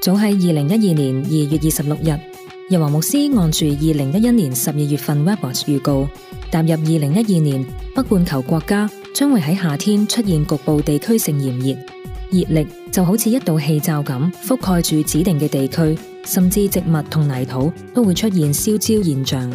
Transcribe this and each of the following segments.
早喺2012年2月26日，日華牧師按住2011年12月份 Webbers 預告，踏入2012年，北半球國家將會喺夏天出現局部地區性炎熱，熱力就好似一道氣罩咁覆蓋住指定嘅地區，甚至植物同泥土都會出現燒焦現象。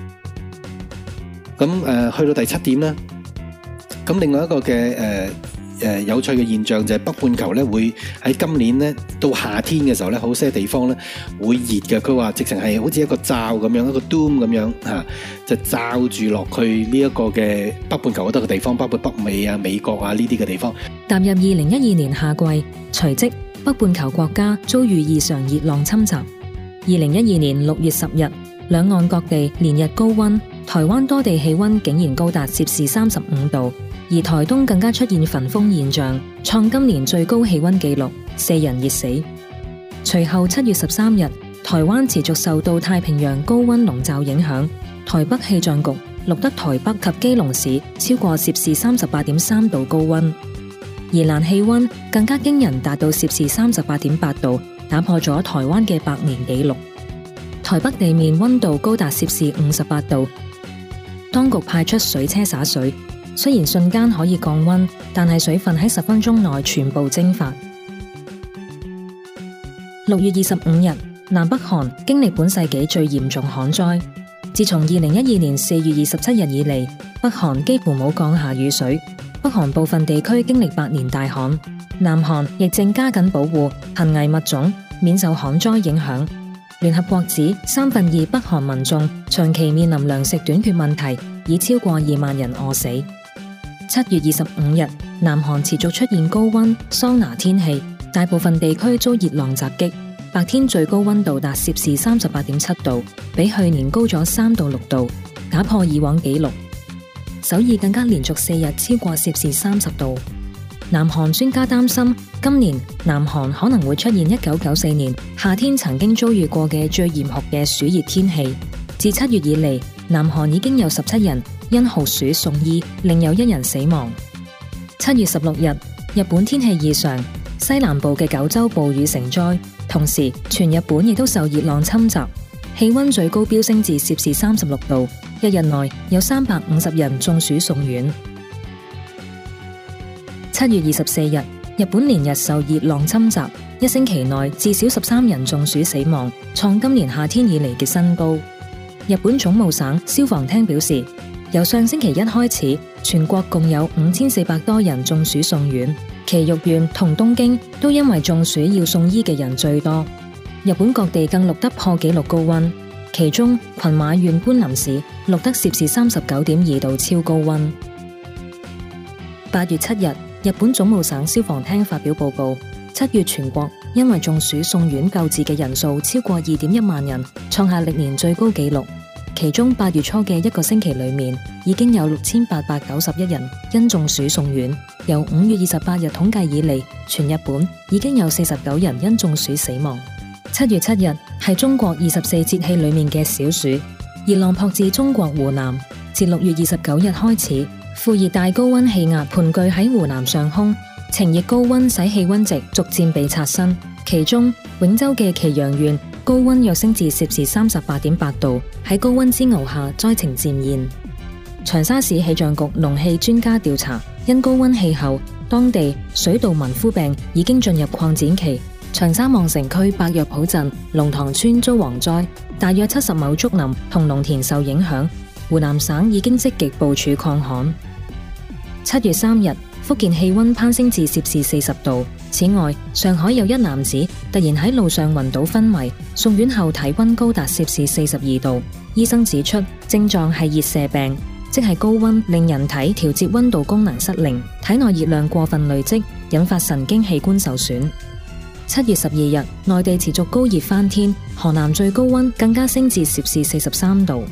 咁去到第7點啦，咁另外一個嘅有趣嘅現象就係北半球咧會喺今年咧到夏天嘅時候咧，好些地方咧會熱嘅。佢話直情係好似一個罩咁樣，一個 dome 咁樣嚇，就罩住落去呢一個嘅北半球好多嘅地方，包括北美啊、美國啊呢啲嘅地方。 踏入2012年夏季，隨即北半球國家遭遇異常熱浪侵襲。2012年6月10日，兩岸各地連日高溫，台灣多地氣溫竟然高達攝氏35度。而台東更加出現焚風現象，創今年最高氣溫紀錄，4人熱死。隨後7月13日，台灣持續受到太平洋高溫籠罩影響，台北氣象局錄得台北及基隆市超過攝氏38.3度高溫，宜蘭氣溫更加驚人，達到攝氏38.8度，打破咗台灣嘅百年紀錄。台北地面溫度高達攝氏58度，當局派出水車灑水。雖然瞬間可以降溫，但係水分喺10分鐘內全部蒸發。6月25日，南北韓經歷本世紀最嚴重旱災。自從2012年4月27日以嚟，北韓幾乎冇降下雨水。北韓部分地區經歷百年大旱，南韓亦正加緊保護瀕危物種，免受旱災影響。聯合國指2/3北韓民眾長期面臨糧食短缺問題，已超過2萬人餓死。7月25日，南韓持續出現高溫桑拿天氣，大部分地區遭熱浪襲擊，白天最高溫度達攝氏38.7度，比去年高咗3到6度，打破以往紀錄。首爾更加連續4日超過攝氏30度。南韓專家擔心，今年南韓可能會出現1994年夏天曾經遭遇過嘅最嚴酷嘅暑熱天氣。自7月以嚟，南韓已經有17人因酷暑送醫，另有1人死亡。7月16日，日本天氣異常，西南部嘅9州暴雨成災，同時全日本亦都受熱浪侵襲，氣溫最高飆升至攝氏36度，一日內有350人中暑送院。7月24日，日本連日受熱浪侵襲，一星期內至少13人中暑死亡，創今年夏天以嚟嘅新高。日本總務省消防廳表示，由上星期一開始，全國共有5400多人中暑送院，埼玉縣同東京都因為中暑要送醫嘅人最多。日本各地更錄得破紀錄高溫，其中群馬縣官林市錄得攝氏39.2度超高溫。8月7日，日本總務省消防廳發表報告，7月全國因為中暑送院救治嘅人數超過2.1萬人，創下歷年最高紀錄。其中8月初嘅一個星期裏面，已經有6891人因中暑送院。由5月28日統計以嚟，全日本已經有49人因中暑死亡。7月7日係中國24節氣裏面嘅小暑，熱浪撲至中國湖南。自6月29日開始，副熱帶高溫氣壓盤踞喺湖南上空，晴熱高溫使氣溫值逐漸被刷新。其中永州嘅祁陽縣高溫躍升至攝氏38.8度，喺高溫煎熬下災情漸現。長沙市氣象局農氣專家調查，因高溫氣候，當地水稻民夫病已經進入擴展期。長沙望城區百藥圃鎮龍塘村遭蝗災，大約70畝竹林同農田受影響。湖南省已經積極部署抗旱。7月3日，福建氣溫攀升至攝氏40度。此外，上海有一男子突然喺路上暈倒昏迷，送院後體溫高達攝氏42度。醫生指出，症狀係熱射病，即係高溫令人體調節溫度功能失靈，體內熱量過分累積，引發神經器官受損。7月12日，內地持續高熱翻天，河南最高溫更加升至攝氏43度。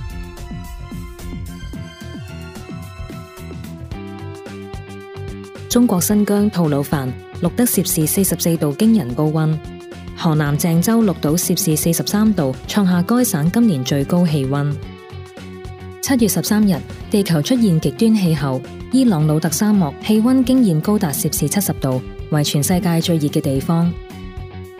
中國新疆吐魯番錄得攝氏44度驚人高溫，河南鄭州錄到攝氏43度，創下該省今年最高氣溫。7月13日，地球出現極端氣候，伊朗魯特沙漠氣溫驚現高達攝氏70度，為全世界最熱嘅地方。7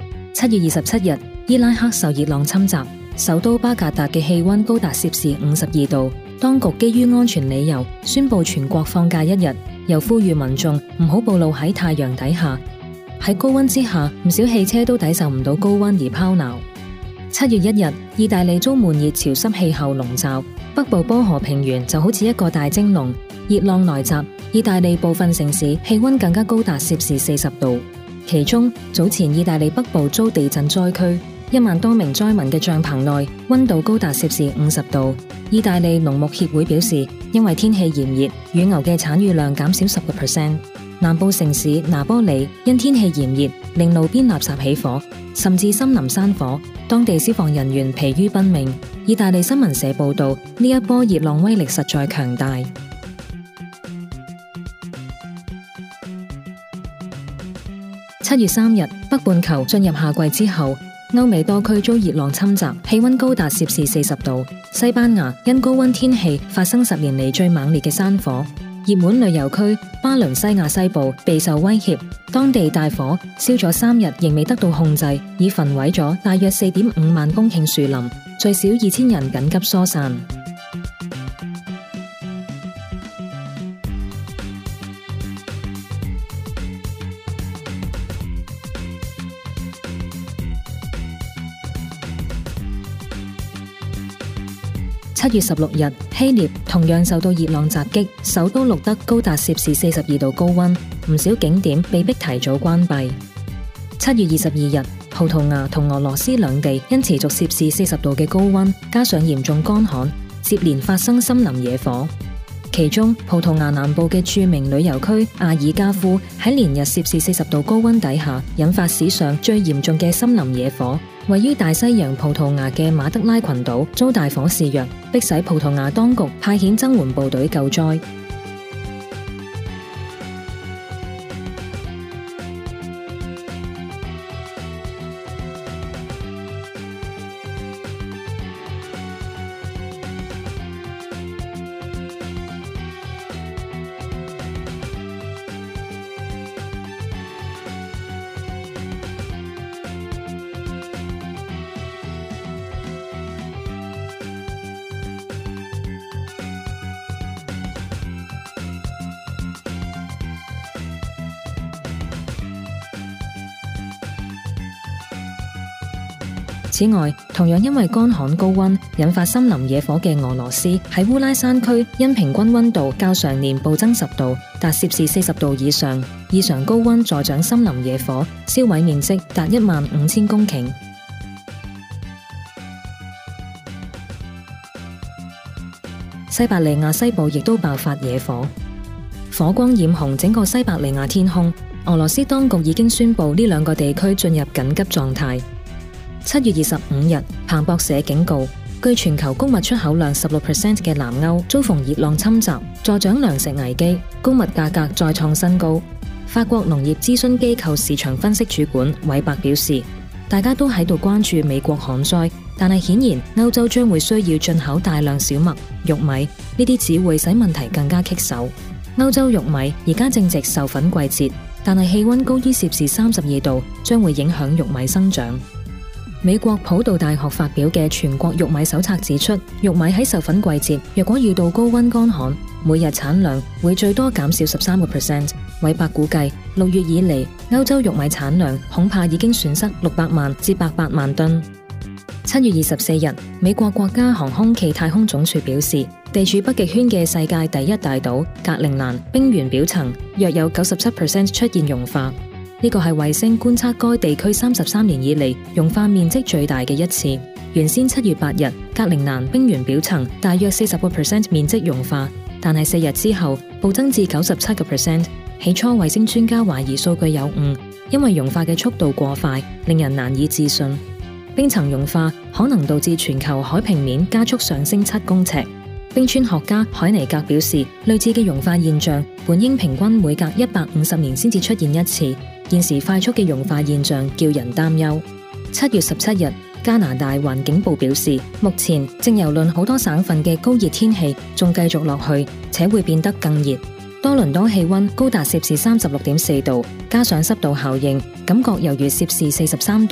7月27日，伊拉克受熱浪侵襲，首都巴格達嘅氣溫高達攝氏52度，當局基於安全理由宣布全國放假1日，又呼籲民眾唔好暴露喺太陽底下。喺高溫之下，唔少汽車都抵受唔到高溫而拋錨。7月1日，意大利遭悶熱潮濕氣候籠罩，北部波河平原就好似一個大蒸籠，熱浪來襲，意大利部分城市氣溫更加高達攝氏40度。其中，早前意大利北部遭地震災區，1萬多名災民嘅帳篷內溫度高達攝氏50度。意大利農牧協會表示，因為天氣炎熱，乳牛嘅產乳量減少10%。南部城市拿波里因天氣炎熱，令路邊垃圾起火，甚至森林山火，當地消防人員疲於奔命。意大利新聞社報道，呢一波熱浪威力實在強大。7月3日，北半球進入夏季之後，歐美多區遭熱浪侵襲，氣溫高達攝氏40度。西班牙因高溫天氣發生10年嚟最猛烈嘅山火，熱門旅遊區巴倫西亞西部備受威脅，當地大火燒咗3日仍未得到控制，已焚毀咗大約4.5萬公頃樹林，最少2000人緊急疏散。7月16日，希臘同樣受到熱浪襲擊，首都錄得高達攝氏42度高溫，唔少景點被迫提早關閉。7月22日，葡萄牙同俄羅斯兩地因持續攝氏40度嘅高溫，加上嚴重乾旱，接連發生森林野火。其中，葡萄牙南部嘅著名旅遊區阿爾加夫喺連日攝氏40度高溫底下，引發史上最嚴重嘅森林野火。位於大西洋葡萄牙嘅馬德拉群島遭大火肆虐，迫使葡萄牙當局派遣增援部隊救災。此外，同樣因為乾旱高溫引發森林野火嘅俄羅斯喺烏拉山區，因平均溫度較常年暴增10度，達攝氏40度以上，異常高溫助長森林野火，燒毀面積達15000公頃。西伯利亞西部亦都爆發野火，火光染紅整個西伯利亞天空。俄羅斯當局已經宣布呢兩個地區進入緊急狀態。7月25日，彭博社警告，據全球穀物出口量16% 嘅南歐遭逢熱浪侵襲，助長糧食危機，穀物價格再創新高。法國農業諮詢機構市場分析主管韋伯表示，大家都喺度關注美國旱災，但係顯然歐洲將會需要進口大量小麥、玉米，呢啲只會使問題更加棘手。歐洲玉米而家正值授粉季節，但係氣溫高於攝氏32度，將會影響玉米生長。美國普渡大學發表嘅全國玉米手冊指出，玉米喺授粉季節若果遇到高溫乾旱，每日產量會最多減少13%。韋伯估計6月以嚟，歐洲玉米產量恐怕已經損失600萬至800萬噸。7月24日，美國國家航空暨太空總署表示，地處北極圈嘅世界第一大島格陵蘭冰原表層約有97% 出現融化。呢個係衛星觀測該地區33年以嚟融化面積最大嘅一次。原先7月8日，格陵蘭冰原表層大約40% 面積融化，但係4日之後暴增至97%。起初衛星專家懷疑數據有誤，因為融化嘅速度過快，令人難以置信。冰層融化可能導致全球海平面加速上升7公尺。冰川學家海尼格表示，類似嘅融化現象本應平均每隔150年先至出現一次。現時快速嘅融化現象叫人擔憂。7月17日，加拿大環境部表示，目前正蹂躪好多省份嘅高熱天氣仲繼續落去，且會變得更熱。多倫多氣溫高達攝氏36.4度，加上濕度效應，感覺猶如攝氏43度。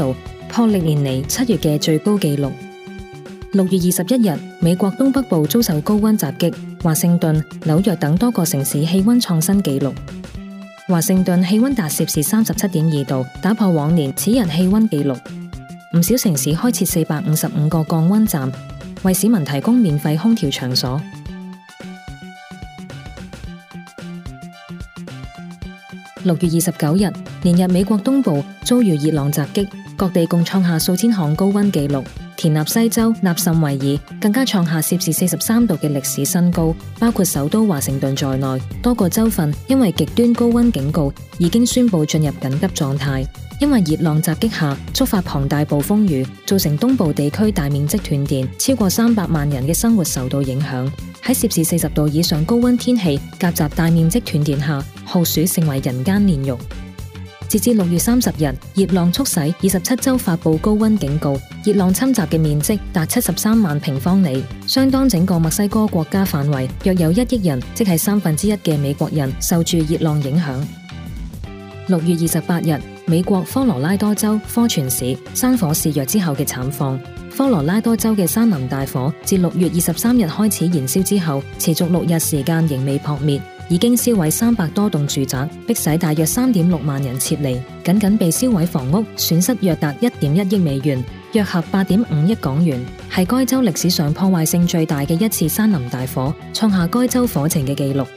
破歷年嚟7月嘅最高紀錄。6月21日，美國東北部遭受高溫襲擊，華盛頓、紐約等多個城市氣溫創新紀錄。華盛頓氣溫達攝氏37.2度，打破往年此日氣溫紀錄。唔少城市開設455個降溫站，為市民提供免費空調場所。6月29日，連日美國東部遭遇熱浪襲擊，各地共創下數千項高溫紀錄。田納西州納什維爾更加創下攝氏43度嘅歷史新高，包括首都華盛頓在內，多個州份因為極端高溫警告已經宣布進入緊急狀態。因為熱浪襲擊下觸發龐大暴風雨，造成東部地區大面積斷電，超過300萬人嘅生活受到影響。喺攝氏40度以上高溫天氣夾雜大面積斷電下，酷暑成為人間煉獄。截至6月30日，熱浪促使27州發布高溫警告，熱浪侵襲嘅面積達73萬平方里，相當整個墨西哥國家範圍，約有1億人，即係1/3嘅美國人受住熱浪影響。6月28日，美國科羅拉多州科泉市山火肆虐之後嘅慘況。科羅拉多州嘅山林大火自6月23日開始燃燒之後，持續6日時間仍未撲滅，已經燒毀300多棟住宅，迫使大約3.6萬人撤離。僅僅被燒毀房屋損失約達1.1億美元，約合8.5億港元，係該州歷史上破壞性最大嘅一次山林大火，創下該州火情嘅紀錄。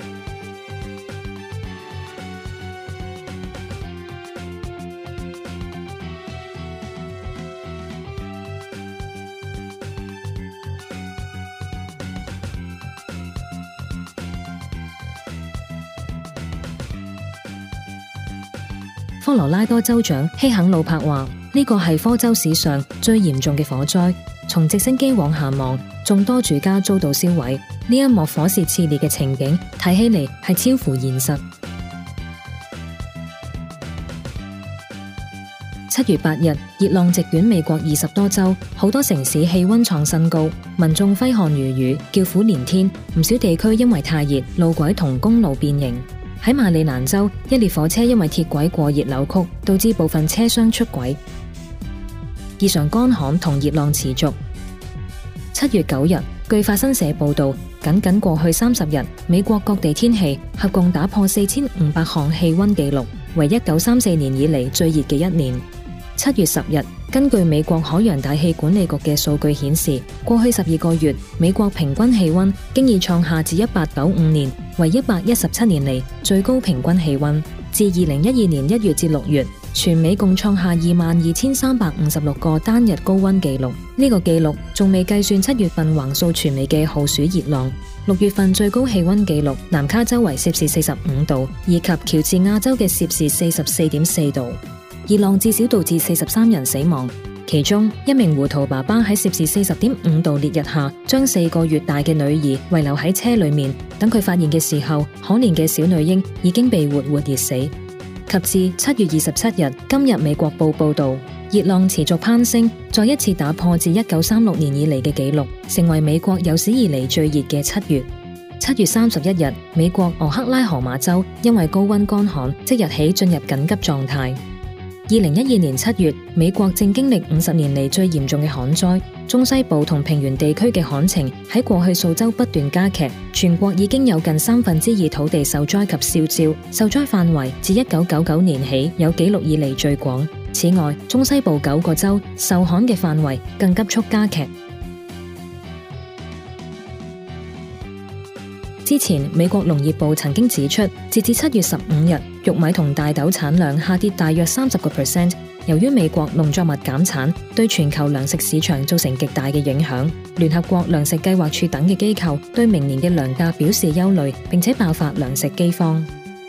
科羅拉多州長希肯魯柏話：呢個係科州史上最嚴重嘅火災。從直升機往下望，眾多住家遭到燒毀。呢一幕火舌熾烈嘅情景，睇起嚟係超乎現實。7月8日，熱浪席捲美國20多州，好多城市氣溫創新高，民眾揮汗如雨，叫苦連天。唔少地區因為太熱，路軌同公路變形。喺馬里蘭州，一列火車因為鐵軌過熱扭曲，導致部分車廂出軌。異常乾旱同熱浪持續。7月9日，據法新社報道，僅過去30日，美國各地天氣合共打破4500項氣溫紀錄，為1934年以嚟最熱嘅一年。7月10日，根據美國海洋大氣管理局嘅數據顯示，過去12個月，美國平均氣溫經已創下自1895年為117年嚟最高平均氣溫。自2012年1月至6月，全美共創下22,356個單日高溫紀錄。呢個紀錄仲未計算7月份橫掃全美嘅酷暑熱浪。6月份最高氣溫紀錄，南卡州為攝氏45度，以及喬治亞州嘅攝氏44.4度。熱浪至少導致43人死亡，其中一名糊塗爸爸喺攝氏40.5度烈日下，將4個月大嘅女兒遺留喺車裏面。等佢發現嘅時候，可憐嘅小女嬰已經被活活熱死。及至7月27日，今日美國報報道，熱浪持續攀升，再一次打破自1936年以嚟嘅紀錄，成為美國有史以嚟最熱嘅7月。7月31日，美國俄克拉荷馬州因為高溫乾旱，即日起進入緊急狀態。2012年7月，美國正經歷50年嚟最嚴重嘅旱災，中西部同平原地區嘅旱情喺過去數週不斷加劇，全國已經有近2/3土地受災及燒焦，受災範圍自1999年起有紀錄以嚟最廣。此外，中西部9個州受旱嘅範圍更急速加劇。之前，美國農業部曾經指出，截至7月15日，玉米同大豆產量下跌大約30%。由於美國農作物減產，對全球糧食市場造成極大嘅影響。聯合國糧食計劃處等嘅機構對明年嘅糧價表示憂慮，並且爆發糧食饑荒。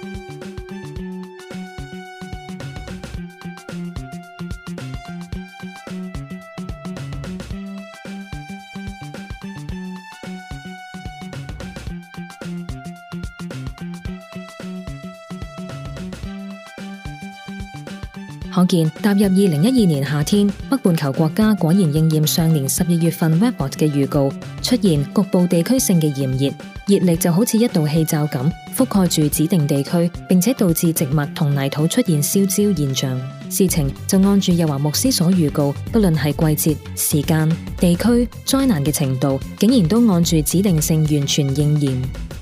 可見踏入2012年夏天，北半球國家果然應驗上年12月份 Weather 嘅預告，出現局部地區性嘅炎熱，熱力就好似一道氣罩咁覆蓋住指定地區，並且導致植物同泥土出現燒焦現象。 事情就按住日華牧師所預告，不論係季節、時間、地區、災難嘅程度，竟然都按住指定性完全應驗。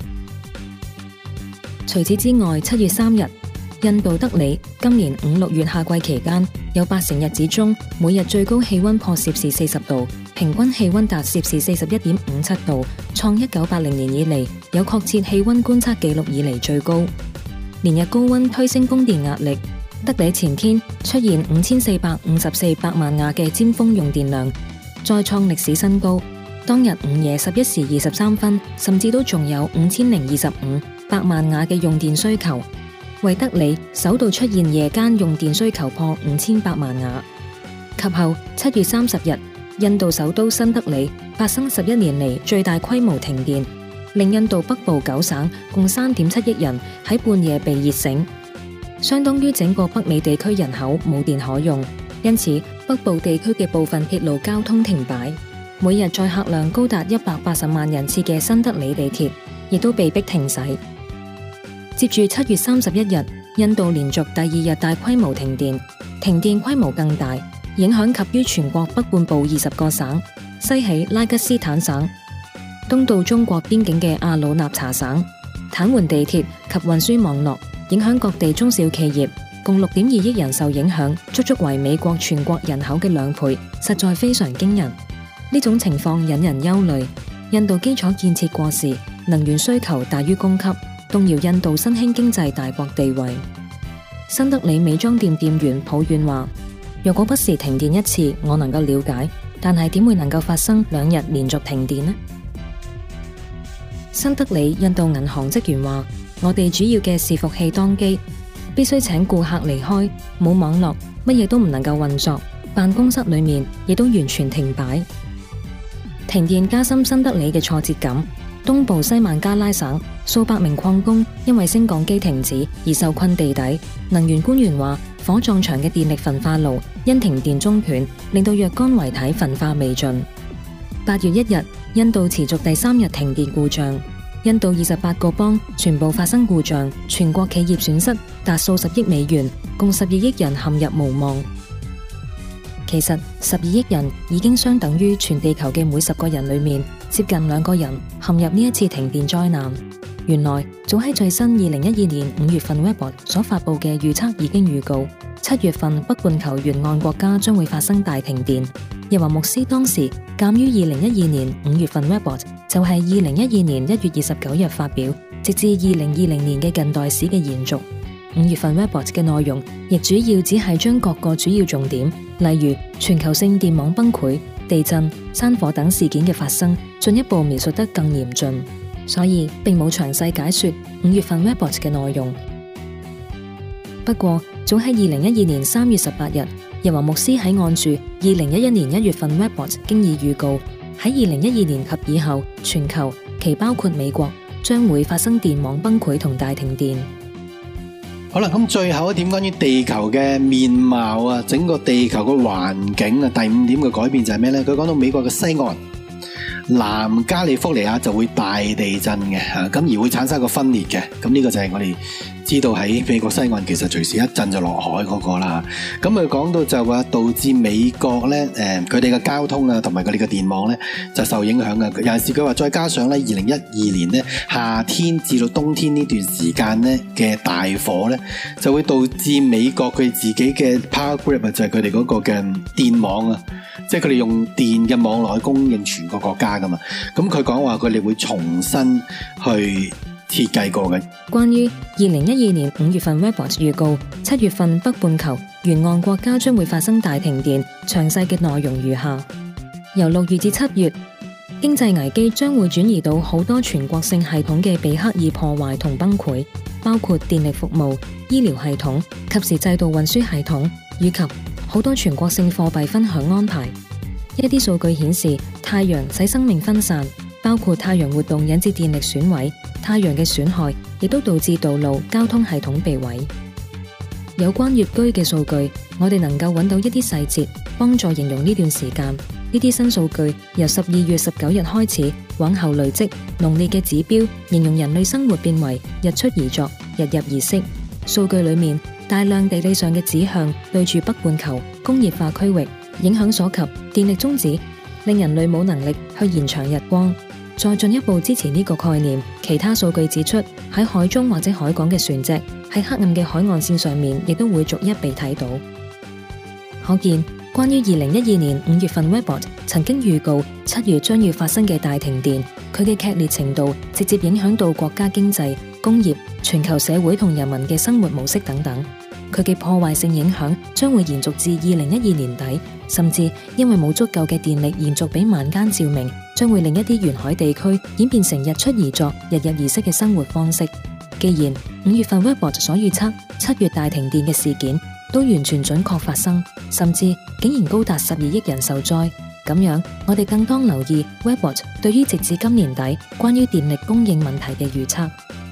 除此之外，7月3日，印度德里今年5、6月夏季期間，有80日子中，每日最高氣溫破攝氏40度，平均氣溫達攝氏41.57度，創1980年以嚟有確切氣溫觀測記錄以嚟最高。連日高溫推升供電壓力，德里前天出現5454百萬瓦嘅尖峰用電量，再創歷史新高。當日午夜11時23分，甚至都仲有5025百萬瓦嘅用電需求，為德里首度出現夜間用電需求破5800萬瓦。及後7月30日，印度首都新德里發生11年嚟最大規模停電，令印度北部9省共3.7億人喺半夜被熱醒，相當於整個北美地區人口冇電可用。因此，北部地區嘅部分鐵路交通停擺，每日載客量高達180萬人次嘅新德里地鐵亦都被迫停駛。接住7月31日，印度連續第2日大規模停電，停電規模更大，影響及於全國北半部20個省，西起拉吉斯坦省，東到中國邊境嘅阿魯納查省，癱瘓地鐵及運輸網絡，影響各地中小企業，共6.2億人受影響，足足為美國全國人口嘅2倍，實在非常驚人。呢種情況引人憂慮，印度基礎建設過時，能源需求大於供給，動搖印度新興經濟大國地位。新德里美妝店店員抱怨話：若果不是停電一次，我能夠了解，但係點會能夠發生2日連續停電呢？新德里印度銀行職員話：我哋主要嘅伺服器當機，必須請顧客離開，冇網絡，乜嘢都唔能夠運作，辦公室裏面亦都完全停擺。停電加深新德里嘅挫折感。東部西孟加拉省數百名礦工因為升降機停止而受困地底。能源官員話，火葬場嘅電力焚化爐因停電中斷，令到若干遺體焚化未盡。8月1日，印度持續第3日停電故障。印度28個邦全部發生故障，全國企業損失達數十億美元，共12億人陷入無望。其實12億人已經相等於全地球嘅每10個人裏面接近2個人陷入呢一次停電災難。原來早喺最新2012年5月份 Weather 所發布嘅預測已經預告7月份北半球沿岸國家將會發生大停電。日華牧師當時鑒於2012年5月份 Weather 就係2012年1月29日發表，直至2020年嘅近代史嘅延續。5月份 Weather 嘅內容亦主要只係將各個主要重點，例如全球性電網崩潰、地震、山火等事件嘅發生，進一步描述得更嚴峻，所以並冇詳細解說5月份 Weather 嘅內容。不過，早喺2012年3月18日，日華牧師喺按住2011年1月份 Weather 經已預告，喺2012年及以後，全球其包括美國將會發生電網崩潰同大停電。 好啦，咁最後一點關於地球嘅面貌啊，整個地球嘅環境啊，第5點嘅改變就係咩呢？佢講到美國嘅西岸南加利福尼亞就會大地震嘅，咁而會產生一個分裂嘅，咁呢個就係我哋知道喺美國西岸其實隨時一震就落海嗰個啦。咁佢講到就話導致美國咧佢哋嘅交通啊同埋佢哋嘅電網咧就受影響嘅。尤其是佢話再加上咧2012年咧夏天至到冬天呢段時間咧嘅大火咧，就會導致美國佢自己嘅 power grid 啊，就係佢哋嗰個嘅電網啊，即係佢哋用電嘅網絡去供應全個國家噶嘛。咁佢講話佢哋會重新去設計過嘅。 關於2012年5月份 Weather 預告7月份北半球沿岸國家將會發生大停電，詳細嘅內容如下：由6月至7月，經濟危機將會轉移到好多全國性系統嘅被刻意破壞同崩潰，包括電力服務、醫療系統、及時制度運輸系統，以及好多全國性貨幣分享安排。一啲數據顯示，太陽使生命分散，包括太陽活動引致電力損毀，太陽嘅損害亦都導致道路交通系統被毀。有關粵居嘅數據，我哋能夠揾到一啲細節，幫助形容呢段時間。呢啲新數據由12月19日開始往後累積，濃烈嘅指標形容人類生活變為日出而作，日入而息。 數據裏面大量地理上嘅指向對住北半球工業化區域，影響所及，電力終止，令人類冇能力去延長日光。再進一步支持呢個概念，其他數據指出，喺海中或者海港嘅船隻喺黑暗嘅海岸線上面，亦都會逐一被睇到。可見，關於2012年5月份 Webbot 曾經預告7月將要發生嘅大停電，佢嘅劇烈程度直接影響到國家經濟、工業、全球社會同人民嘅生活模式等等。佢嘅破壞性影響將會延續至2012年底，甚至因為冇足夠嘅電力延續俾晚間照明，將會令一啲沿海地區演變成日出而作、日入而息嘅生活方式。既然5月份 Webbot 所預測7月大停電嘅事件都完全準確發生，甚至竟然高達12億人受災，咁樣我哋更當留意 Webbot 對於直至今年底關於電力供應問題嘅預測。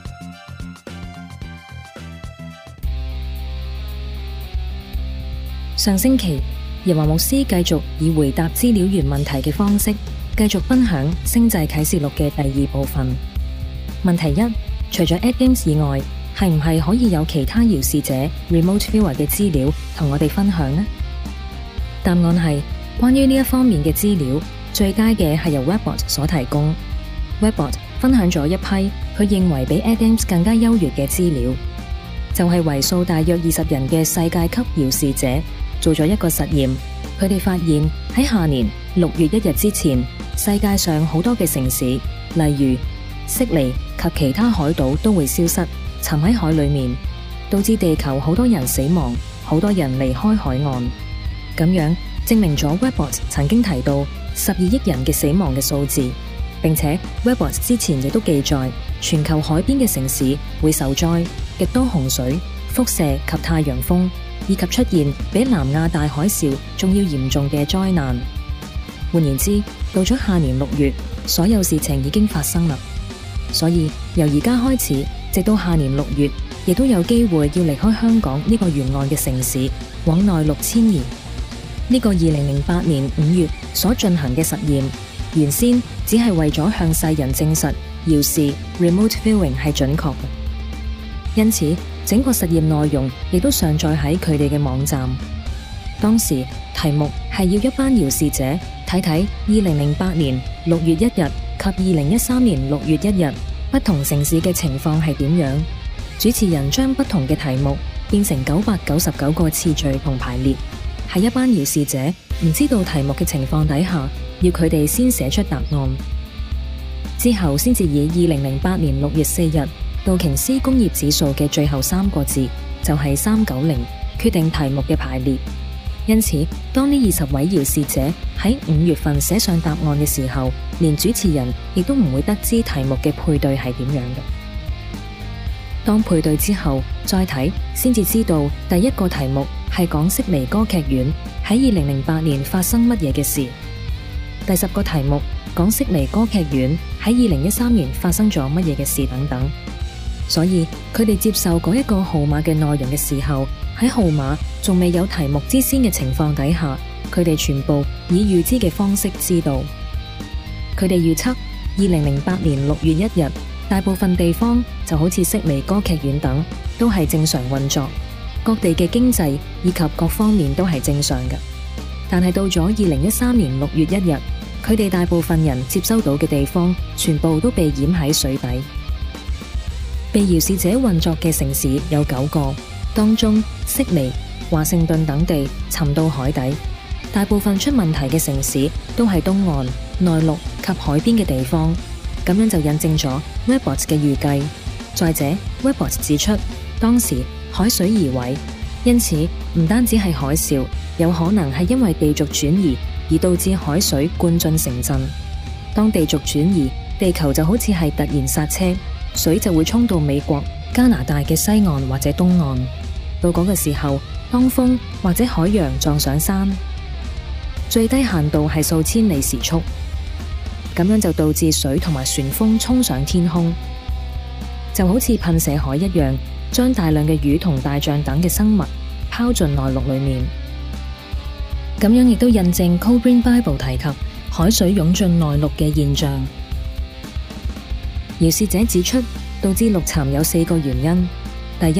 上星期，日華牧師繼續以回答資料源問題嘅方式，繼續分享《星際啟示錄》嘅第2部分。問題1：除咗 ADAMS 以外，係唔係可以有其他遙視者 Remote Viewer 嘅資料同我哋分享呢？答案係，關於呢一方面嘅資料，最佳嘅係由 Webbot 所提供。Webbot 分享咗一批佢認為比 ADAMS 更加優越嘅資料，就係為數大約20人嘅世界級遙視者做咗一個實驗。佢哋發現喺下年6月1日之前，世界上好多嘅城市，例如悉尼及其他海島都會消失，沉喺海裏面，導致地球好多人死亡，好多人離開海岸。咁樣證明咗 Webbot 曾經提到12億人嘅死亡嘅數字，並且 Webbot 之前亦都記載全球海邊嘅城市會受災，極多洪水、輻射及太陽風，以及出現比南亞大海嘯仲要嚴重嘅災難。換言之，到咗下年6月，所有事情已經發生啦。所以由而家開始，直到下年6月，亦都有機會要離開香港呢個沿岸嘅城市，往內陸遷移。呢個2008年5月所進行嘅實驗，原先只係為咗向世人證實遙視 Remote Viewing 係準確嘅，因此整個實驗內容亦都上載喺佢哋嘅網站。當時題目係要一班遙視者睇睇2008年6月1日及2013年6月1日不同城市嘅情況係點樣。主持人將不同嘅題目變成999個次序同排列，喺一班遙視者唔知道題目嘅情況底下，要佢哋先寫出答案，之後先至以2008年6月4日道瓊斯工業指數嘅最後3個字，就係390，決定題目嘅排列。因此，當呢20位遙視者喺5月份寫上答案嘅時候，連主持人亦都唔會得知題目嘅配對係點樣嘅。當配對之後，再睇先至知道第一個題目係講悉尼歌劇院喺2008年發生乜嘢嘅事，第10個題目講悉尼歌劇院喺2013年發生咗乜嘢嘅事等等。所以佢哋接受嗰一個號碼嘅內容嘅時候，喺號碼仲未有題目之先嘅情況底下，佢哋全部以預知嘅方式知道。佢哋預測2008年6月1日，大部分地方就好似悉尼歌劇院等，都係正常運作，各地嘅經濟以及各方面都係正常嘅。但係到咗2013年6月1日，佢哋大部分人接收到嘅地方，全部都被淹喺水底。被遙視者運作嘅城市有9個，當中悉尼、華盛頓等地沉到海底。大部分出問題嘅城市都係東岸、內陸及海邊嘅地方。咁樣就印證咗 Webbot 嘅預計。再者 Webbot 指出，當時海水移位，因此唔單止係海嘯，有可能係因為地軸轉移而導致海水灌進城鎮。當地軸轉移，地球就好似係突然剎車，水就會衝到美國、加拿大嘅西岸或者東岸。到嗰個時候，當風或者海洋撞上山，最低限度係數千里時速，咁樣就導致水同埋旋風衝上天空，就好似噴射海一樣，將大量嘅魚同大象等嘅生物拋進內陸裏面。咁樣亦都印證 Cobrin Bible 提及海水湧進內陸嘅現象。遙視者指出，導致陸沉有4個原因。第一，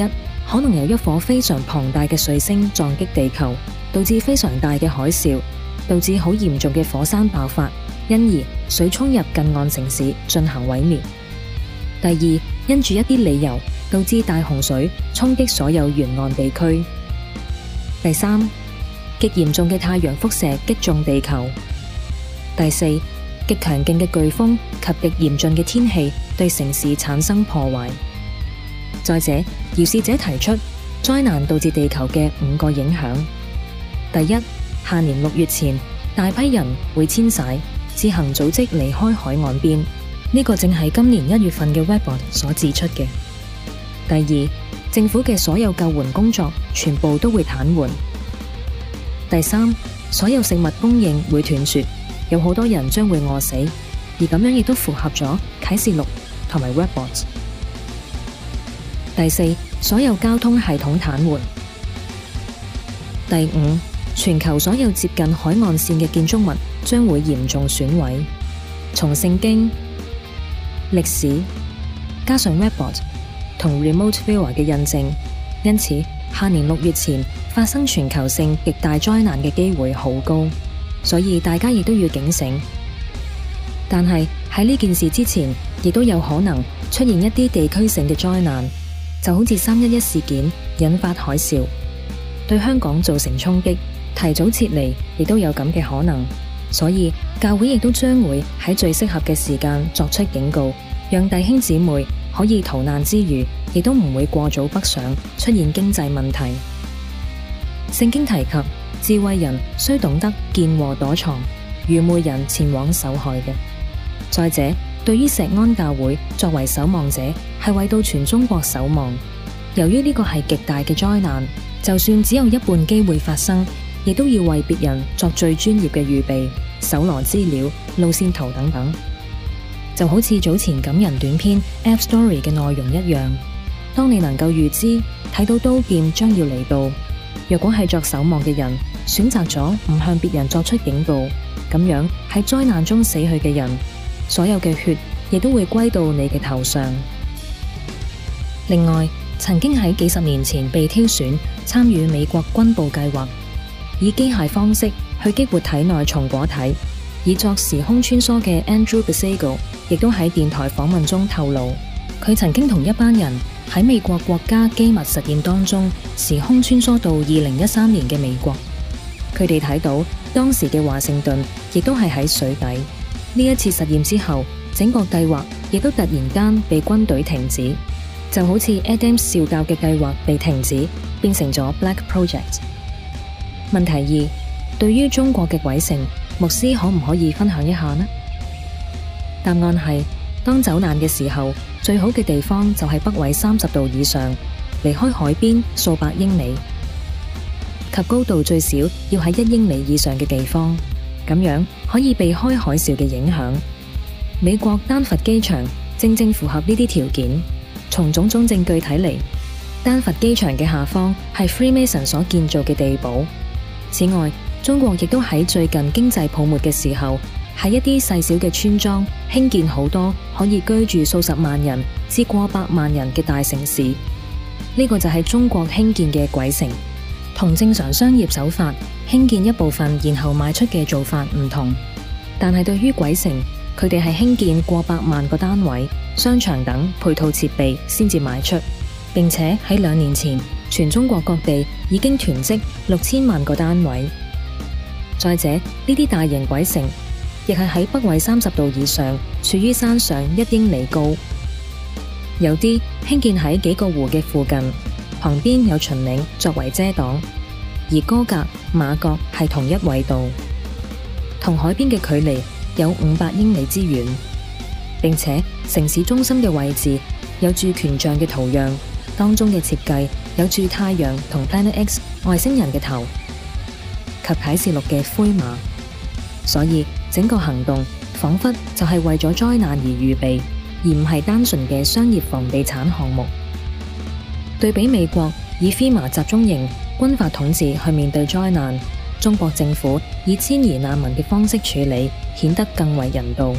可能有一顆非常龐大嘅彗星撞擊地球，導致非常大嘅海嘯，導致好嚴重嘅火山爆發，因而水沖入近岸城市進行毀滅。第二，因住一啲理由導致大洪水衝擊所有沿岸地區。第三，極嚴重嘅太陽輻射擊中地球。第四，極強勁嘅颶風及極嚴峻嘅天氣對城市產生破壞。再者，遙視者提出災難導致地球嘅5個影響。第一，下年6月前，大批人會遷徙，自行組織離開海岸邊，呢個正係今年1月份嘅 Webbot 所指出嘅。第二，政府嘅所有救援工作全部都會癱瘓。第三，所有食物供應會斷絕，有好多人將會餓死，而咁樣亦都符合咗啟示錄同埋 Webbot。第四，所有交通系統癱瘓。第五，全球所有接近海岸線嘅建築物將會嚴重損毀。從聖經、歷史加上 Webbot 同 Remote Viewer 嘅印證，因此下年6月前發生全球性極大災難嘅機會好高，所以大家亦都要警醒。但係喺呢件事之前，亦都有可能出現一啲地區性嘅災難，就好似311事件引發海嘯，對香港造成衝擊，提早撤離亦都有咁嘅可能。所以教會亦都將會喺最適合嘅時間作出警告，讓弟兄姊妹可以逃難之餘，亦都唔會過早北上，出現經濟問題。聖經提及智慧人須懂得見禍躲藏，愚昧人前往受害嘅。再者，對於石安教會作為守望者，係為到全中國守望。由於呢個係極大嘅災難，就算只有一半機會發生，亦都要為別人作最專業嘅預備，搜羅資料、路線圖等等。就好似早前感人短篇 App Story 嘅內容一樣，當你能夠預知睇到刀劍將要嚟到，若果係作守望嘅人選擇咗唔向別人作出警告，咁樣喺災難中死去嘅人，所有嘅血亦都會歸到你嘅頭上。另外，曾經喺幾十年前被挑選參與美國軍部計劃，以機械方式去激活體內松果體，以作時空穿梭嘅 Andrew Basigo 亦都喺電台訪問中透露，佢曾經同一班人喺美國國家機密實驗當中時空穿梭到2013年嘅美國。佢哋睇到當時嘅華盛頓亦都係喺水底。呢一次實驗之後，整個計劃亦都突然間被軍隊停止，就好似 Adams 少校嘅計劃被停止，變成咗 Black Project。問題二，對於中國嘅鬼城，牧師可唔可以分享一下呢？答案係，當走難嘅時候，最好嘅地方就係北緯30度以上，離開海邊數百英里，及高度最少要喺1英里以上嘅地方，咁樣可以避開海嘯嘅影響。美國丹佛機場正正符合呢啲條件。從種種證據睇嚟，丹佛機場嘅下方係 Freemason 所建造嘅地堡。此外，中國亦都喺最近經濟泡沫嘅時候，喺一啲細小嘅村莊興建好多可以居住數十萬人至過百萬人嘅大城市。呢個就係中國興建嘅鬼城，同正常商業手法興建一部分然後賣出嘅做法唔同。但係對於鬼城，佢哋係興建過百萬個單位、商場等配套設備先至賣出，並且喺2年前，全中國各地已經囤積6000萬個單位。再者，呢啲大型鬼城亦係喺北緯30度以上，處於山上1英里高。有啲興建喺幾個湖嘅附近，旁邊有秦嶺作為遮擋，而歌格、馬國係同一緯度，同海邊嘅距離有500英里之遠，並且城市中心嘅位置有住權杖嘅圖樣，當中嘅設計有住太陽同 Planet X 外星人嘅頭及啟示錄嘅灰馬，所以整個行動仿佛就係為咗災難而預備，而唔係單純嘅商業房地產項目。對比美國以 FEMA 集中營軍法統治去面對災難，中國政府以遷移難民嘅方式處理，顯得更為人道。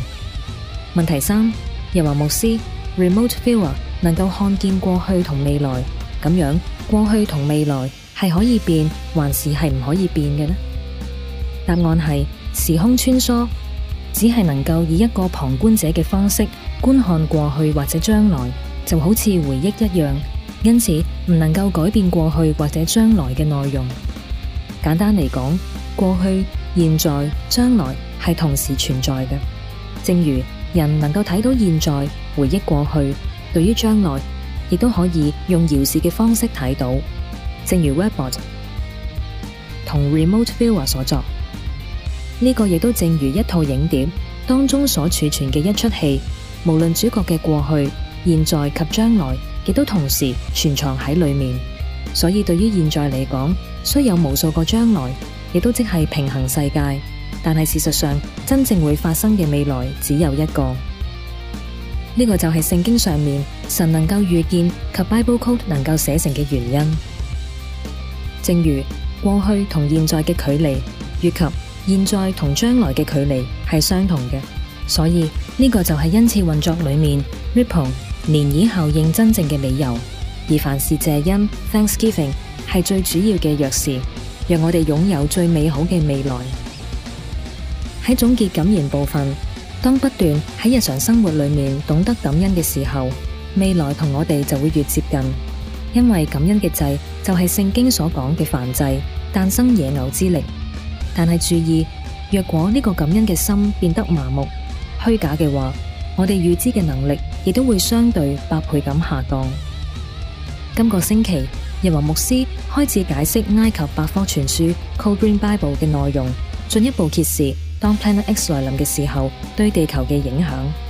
問題3，日華牧師 Remote Viewer 能夠看見過去同未來， 咁樣過去同未來係可以變，還是係唔可以變嘅呢？答案係時空穿梭，只係能夠以一個旁觀者嘅方式觀看過去或者將來，就好似回憶一樣，因此唔能夠改變過去或者將來嘅內容。簡單嚟講，過去、現在、將來係同時存在嘅。正如人能夠睇到現在，回憶過去，對於將來亦都可以用遙視嘅方式睇到。正如 Webbot 同 Remote Viewer 所作，呢個亦都正如一套影碟當中所儲存嘅一出戲，無論主角嘅過去、現在及將來，亦都同時存藏喺裏面。所以對於現在嚟講，雖有無數個將來，亦都即係平衡世界，但係事實上真正會發生嘅未來只有一個。呢個就係聖經上面神能夠預見及 Bible Code 能夠寫成嘅原因。正如過去同現在嘅距離，以及現在同將來嘅距離係相同嘅，所以呢個就係恩賜運作裏面 Ripple 漣漪效應真正嘅理由。而凡事謝恩 Thanksgiving 係最主要嘅鑰匙，讓我哋擁有最美好嘅未來。喺總結感言部分，當不斷喺日常生活裏面懂得感恩嘅時候，未來同我哋就會越接近。因為感恩嘅祭就係聖經所講嘅燔祭，誕生野牛之力。但係注意，若果呢個感恩嘅心變得麻木、虛假嘅話，我哋預知嘅能力亦都會相對百倍咁下降。今個星期，日華牧師開始解釋埃及百科全書 Cobrin Bible 嘅內容，進一步揭示當 Planet X 來臨嘅時候對地球嘅影響。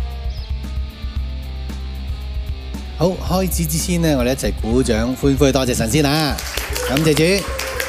好，開始之前呢，我哋一齊鼓掌歡呼，多謝神先啊！感謝主。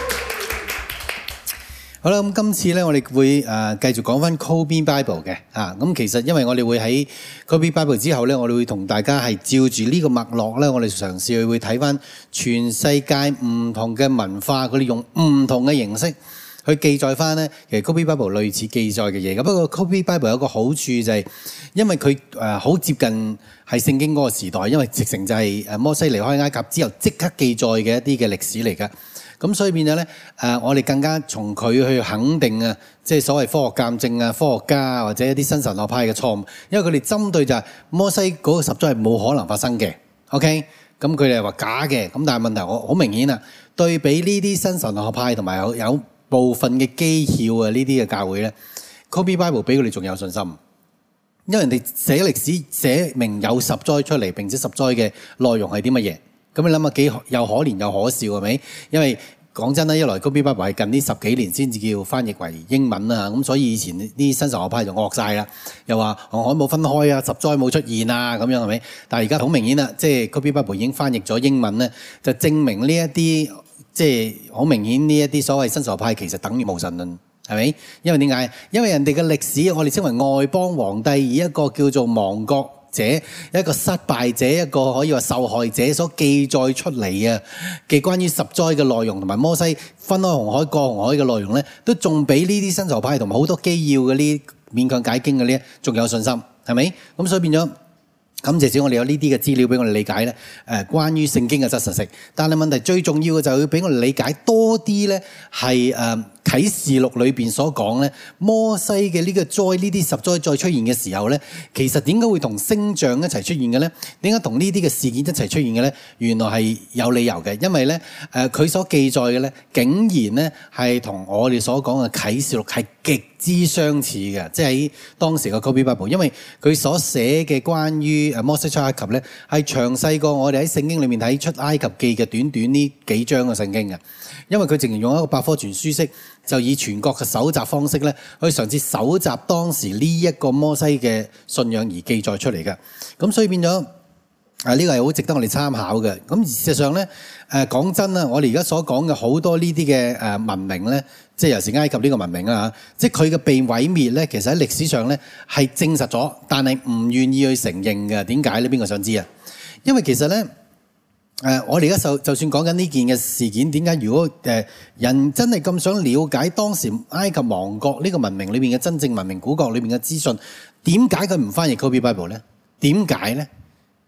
好啦，咁今次咧，我哋會繼續講翻 Cobrin Bible 嘅咁其實因為我哋會喺 Cobrin Bible 之後咧，我哋會同大家係照住呢個脈絡咧，我哋嘗試去會睇翻全世界唔同嘅文化，佢哋用唔同嘅形式去記載翻咧，其實 Cobrin Bible 類似記載嘅嘢。咁不過 Cobrin Bible 有一個好處就係，因為佢好接近係聖經嗰個時代，因為直情就係摩西離開埃及之後即刻記載嘅一啲嘅歷史嚟㗎。咁所以變咗咧，我哋更加從佢去肯定啊，即係所謂科學鑑證啊、科學家或者一啲新神學派嘅錯誤，因為佢哋針對就係摩西嗰個十災係冇可能發生嘅。OK，咁佢哋係話假嘅，咁但係問題我好明顯啊，對比呢啲新神學派同埋有部分嘅譏誚啊呢啲嘅教會咧 ，Cobrin Bible 比佢哋仲有信心，因為人哋寫歷史寫明有十災出嚟，並且十災嘅內容係啲乜嘢。咁你諗下幾又可憐又可笑係咪？因為講真啦，一來 Cobrin Bible 係近呢10幾年先至叫翻譯為英文啦，咁所以以前啲新神學派就惡晒啦，又話紅海冇分開啊，十災冇出現啊，咁樣係咪？但係而家好明顯啦，即係 Cobrin Bible 已經翻譯咗英文咧，就證明呢一啲即係好明顯呢一啲所謂新神學派其實等於無神論，係咪？因為點解？因為人哋嘅歷史我哋稱為外邦皇帝，以一個叫做亡國者，一個失敗者，一個可以話受害者所記載出嚟嘅關於十災嘅內容，同埋摩西分開紅海過紅海嘅內容咧，都仲比呢啲新潮派同埋好多基要嘅呢勉強解經嘅呢仲有信心，係咪？咁所以變咗感謝主，我哋有呢啲嘅資料俾我哋理解咧。關於聖經嘅真實性，但係問題最重要嘅就係要俾我哋理解多啲咧，係啟示錄裏邊所講咧，摩西嘅呢個災呢啲十災再出現嘅時候咧，其實點解會同星象一齊出現嘅咧？點解同呢啲嘅事件一齊出現嘅咧？原來係有理由嘅，因為咧佢所記載嘅咧，竟然咧係同我哋所講嘅啟示錄係極之相似嘅，即係喺當時嘅 Cobrin Bible，因為佢所寫嘅關於摩西出埃及咧，係詳細過我哋喺聖經裏面睇出埃及記嘅短短呢幾章嘅聖經嘅，因為佢淨係用一個百科全書式，就以全國嘅搜集方式咧，去嘗試搜集當時呢一個摩西嘅信仰而記載出嚟嘅。咁所以變咗呢個係好值得我哋參考嘅。咁事實上咧，講真啦，我哋而家所講嘅好多呢啲嘅文明咧，即係尤其是埃及呢個文明啊，即係佢嘅被毀滅咧，其實喺歷史上咧係證實咗，但係唔願意去承認嘅。點解咧？邊個想知啊？因為其實咧。我哋而家就算講緊呢件嘅事件，點解如果人真係咁想了解當時埃及亡國呢個文明裏面嘅真正文明古國裏面嘅資訊，點解佢唔翻譯 Cobrin Bible 咧？點解咧？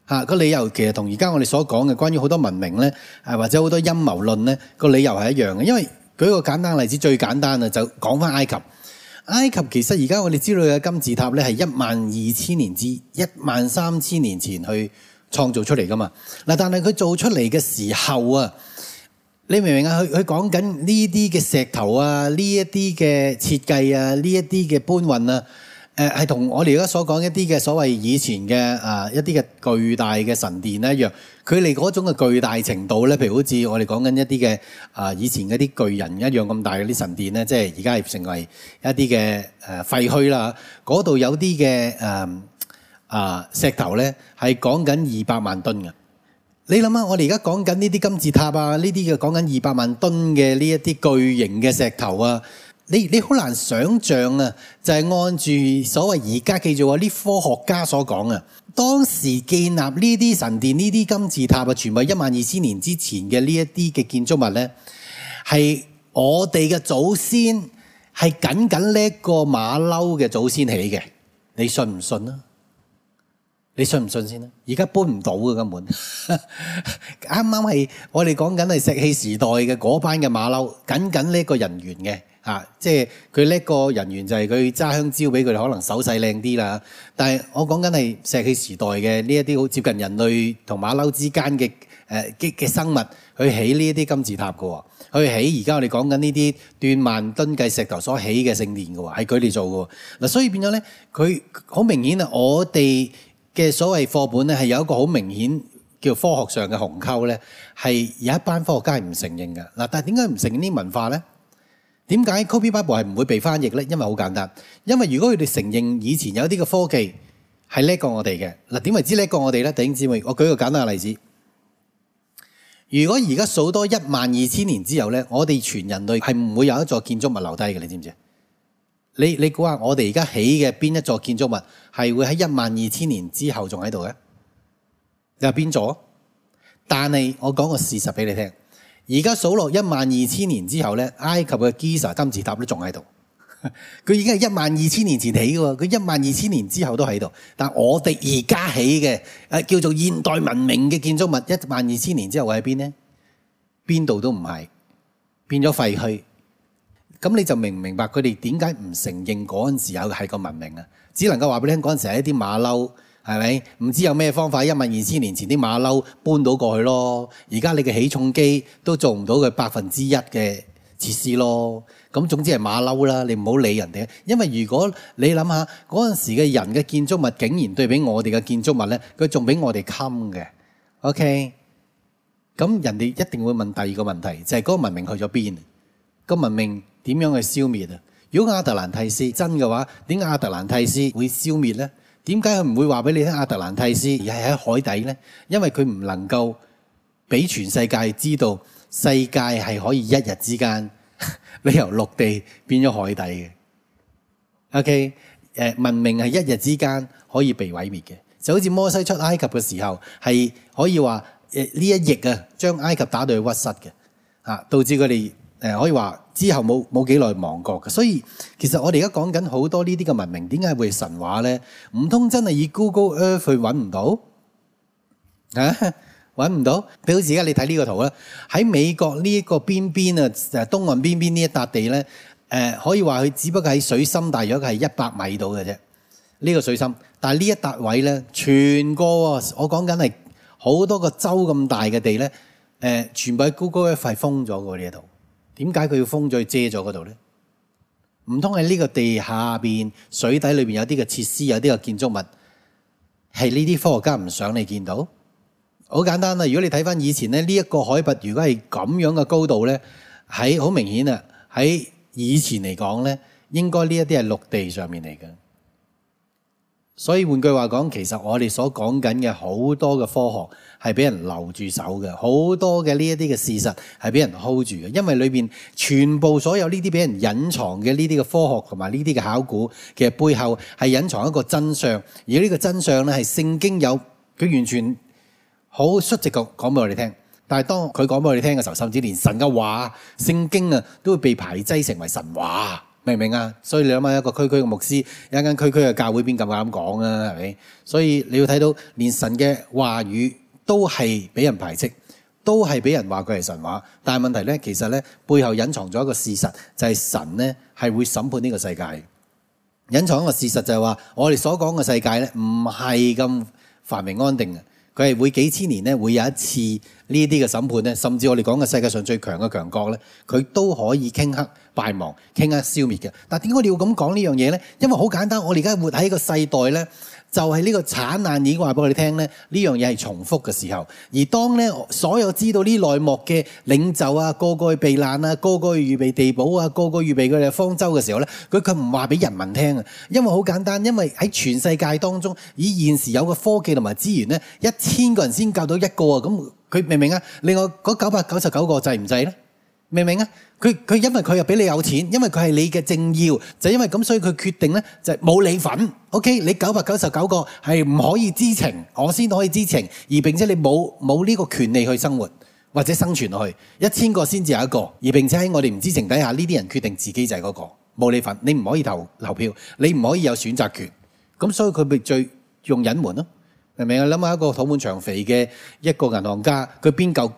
個理由其實同而家我哋所講嘅關於好多文明咧，或者好多陰謀論咧，個理由係一樣嘅。因為舉個簡單例子，最簡單啊，就講翻埃及。埃及其實而家我哋知道嘅金字塔咧，係12000年至13000年前去創造出嚟噶嘛。嗱，但係佢做出嚟嘅時候啊，你明唔明啊？佢講緊呢啲嘅石頭啊，呢一啲嘅設計啊，呢一啲嘅搬運啊，係同我哋而家所講一啲嘅所謂以前嘅一啲嘅巨大嘅神殿一樣。佢哋嗰種嘅巨大程度咧，譬如好似我哋講緊一啲嘅以前嗰啲巨人一樣咁大嗰啲神殿咧，即係而家係成為一啲嘅廢墟啦。嗰度有啲嘅石頭咧係講緊200萬噸嘅。你諗下，我哋而家講緊呢啲金字塔啊，呢啲嘅講緊200萬噸嘅呢一啲巨型嘅石頭啊，你好難想像啊！就係按住所謂而家記住話啲科學家所講啊，當時建立呢啲神殿、呢啲金字塔啊，全部係12000年之前嘅呢一啲嘅建築物咧，係我哋嘅祖先係僅呢個馬騮嘅祖先起嘅，你信唔信啊？你信唔信先啦？而家搬唔到嘅根本，啱啱係我哋講緊係石器時代嘅嗰班嘅馬騮，僅呢個人猿嘅即係佢呢個人猿就係佢揸香蕉俾佢哋，可能手勢靚啲啦。但係我講緊係石器時代嘅呢一啲好接近人類同馬騮之間嘅生物去起呢一啲金字塔嘅喎，去起而家我哋講緊呢啲斷萬噸計石頭所起嘅聖殿嘅喎，係佢哋做嘅嗱。所以變咗咧，佢好明顯啊，我哋嘅所謂課本咧係有一個好明顯叫科學上嘅鴻溝咧，係有一班科學家係唔承認嘅嗱。但係點解唔承認呢啲文化咧？點解 Copy Bible 係唔會被翻譯咧？因為好簡單，因為如果佢哋承認以前有啲嘅科技係叻過我哋嘅嗱，點為之叻過我哋咧？弟兄姊妹，我舉個簡單嘅例子，如果而家數多12000年之後咧，我哋全人類係唔會有一座建築物留低嘅，你知唔知？你估下我哋而家起嘅邊一座建築物係會喺12000年之後仲喺度嘅？你話邊座？但係我講個事實俾你聽。而家數落12000年之後咧，埃及嘅基薩金字塔都仲喺度。佢已經係12000年前起嘅喎，佢12000年之後都喺度。但我哋而家起嘅叫做現代文明嘅建築物，12000年之後會喺邊呢？邊度都唔係，變咗廢墟。咁你就明唔明白佢哋點解唔承認嗰陣時有係個文明啊？只能夠話俾你聽，嗰陣時係一啲馬騮。係咪？唔知有咩方法？12000年前啲馬騮搬到過去咯。而家你嘅起重機都做唔到佢1%嘅設施咯。咁總之係馬騮啦，你唔好理人哋。因為如果你諗下嗰陣時嘅人嘅建築物，竟然對比我哋嘅建築物咧，佢仲比我哋襟嘅。OK，咁人哋一定會問第二個問題，就係嗰個文明去咗邊？個文明點樣去消滅啊？如果亞特蘭蒂斯真嘅話，點解亞特蘭蒂斯會消滅咧？點解佢唔會話俾你聽亞特蘭蒂斯而係喺海底呢？因為佢唔能夠俾全世界知道世界係可以一日之間你由陸地變咗海底嘅。OK， 文明係一日之間可以被毀滅嘅，就好似摩西出埃及嘅時候係可以話呢一役啊，將埃及打到去屈膝嘅，導致佢哋可以話之後冇幾耐亡國嘅。所以其實我哋而家講緊好多呢啲嘅文明，點解會神話咧？唔通真係以 Google Earth 去揾唔到揾唔到？譬如好似而家你睇呢個圖啦，喺美國呢一個邊邊啊，東岸邊呢一笪地咧，可以話佢只不過喺水深大約係100米度嘅啫。呢個水深，但係呢一笪位咧，全個我講緊係好多個州咁大嘅地咧，全部喺 Google Earth 係封咗嘅呢一度。點解佢要封咗去遮咗嗰度咧？唔通喺呢個地下邊水底裏邊有啲嘅設施，有啲嘅建築物係呢啲科學家唔想你見到？好簡單啦！如果你睇翻以前咧，呢一個海拔如果係咁樣嘅高度咧，喺好明顯啊！喺以前嚟講咧，應該呢一啲係陸地上面嚟嘅。所以換句話講，其實我哋所講緊嘅好多嘅科學係俾人留住手嘅，好多嘅呢一啲嘅事實係俾人 hold 住嘅，因為裏邊全部所有呢啲俾人隱藏嘅呢啲嘅科學同埋呢啲嘅考古嘅背後係隱藏一個真相，而呢個真相咧係聖經有，佢完全好率直講俾我哋聽。但係當佢講俾我哋聽嘅時候，甚至連神嘅話、聖經啊都會被排擠成為神話。 明唔明啊？所以你諗下一個區區嘅牧師，一間區區嘅教會邊咁啱講啊？係咪？所以你要睇到連神嘅話語都係俾人排斥，都係俾人話佢係神話。但係問題咧，其實咧背後隱藏咗一個事實，就係神咧係會審判呢個世界。隱藏一個事實就係話，我哋所講嘅世界咧唔係咁繁榮安定嘅。佢係會幾千年咧，會有一次呢啲嘅審判咧，甚至我哋講嘅世界上最強嘅強國咧，佢都可以頃刻敗亡、頃刻消滅嘅。但係點解我哋要咁講呢樣嘢咧？因為好簡單，我哋而家活喺個世代咧，就係呢個產難已經話俾我哋聽咧，呢樣嘢係重複嘅時候。而當咧所有知道呢內幕嘅領袖啊，個個去避難啊，個個去預備地保啊，個個預備佢哋方舟嘅時候咧，佢唔話俾人民聽啊。因為好簡單，因為喺全世界當中，以現時有嘅科技同埋資源咧，1000個人先救到一個啊。咁佢明唔明啊？另外嗰999個制唔制咧？明唔明啊？佢因為佢又比你有錢，因為佢係你嘅政要，就因為咁，所以佢決定咧就冇你份。OK， 你999個係唔可以知情，我先可以知情，而並且你冇呢個權利去生活或者生存落去。1000個先至有一個，而並且喺我哋唔知情底下，呢啲人決定自己就係嗰個，冇你份，你唔可以投票，你唔可以有選擇權。咁所以佢咪最用隱瞞咯？明唔明啊？諗下一個肚滿腸肥嘅一個銀行家，佢邊夠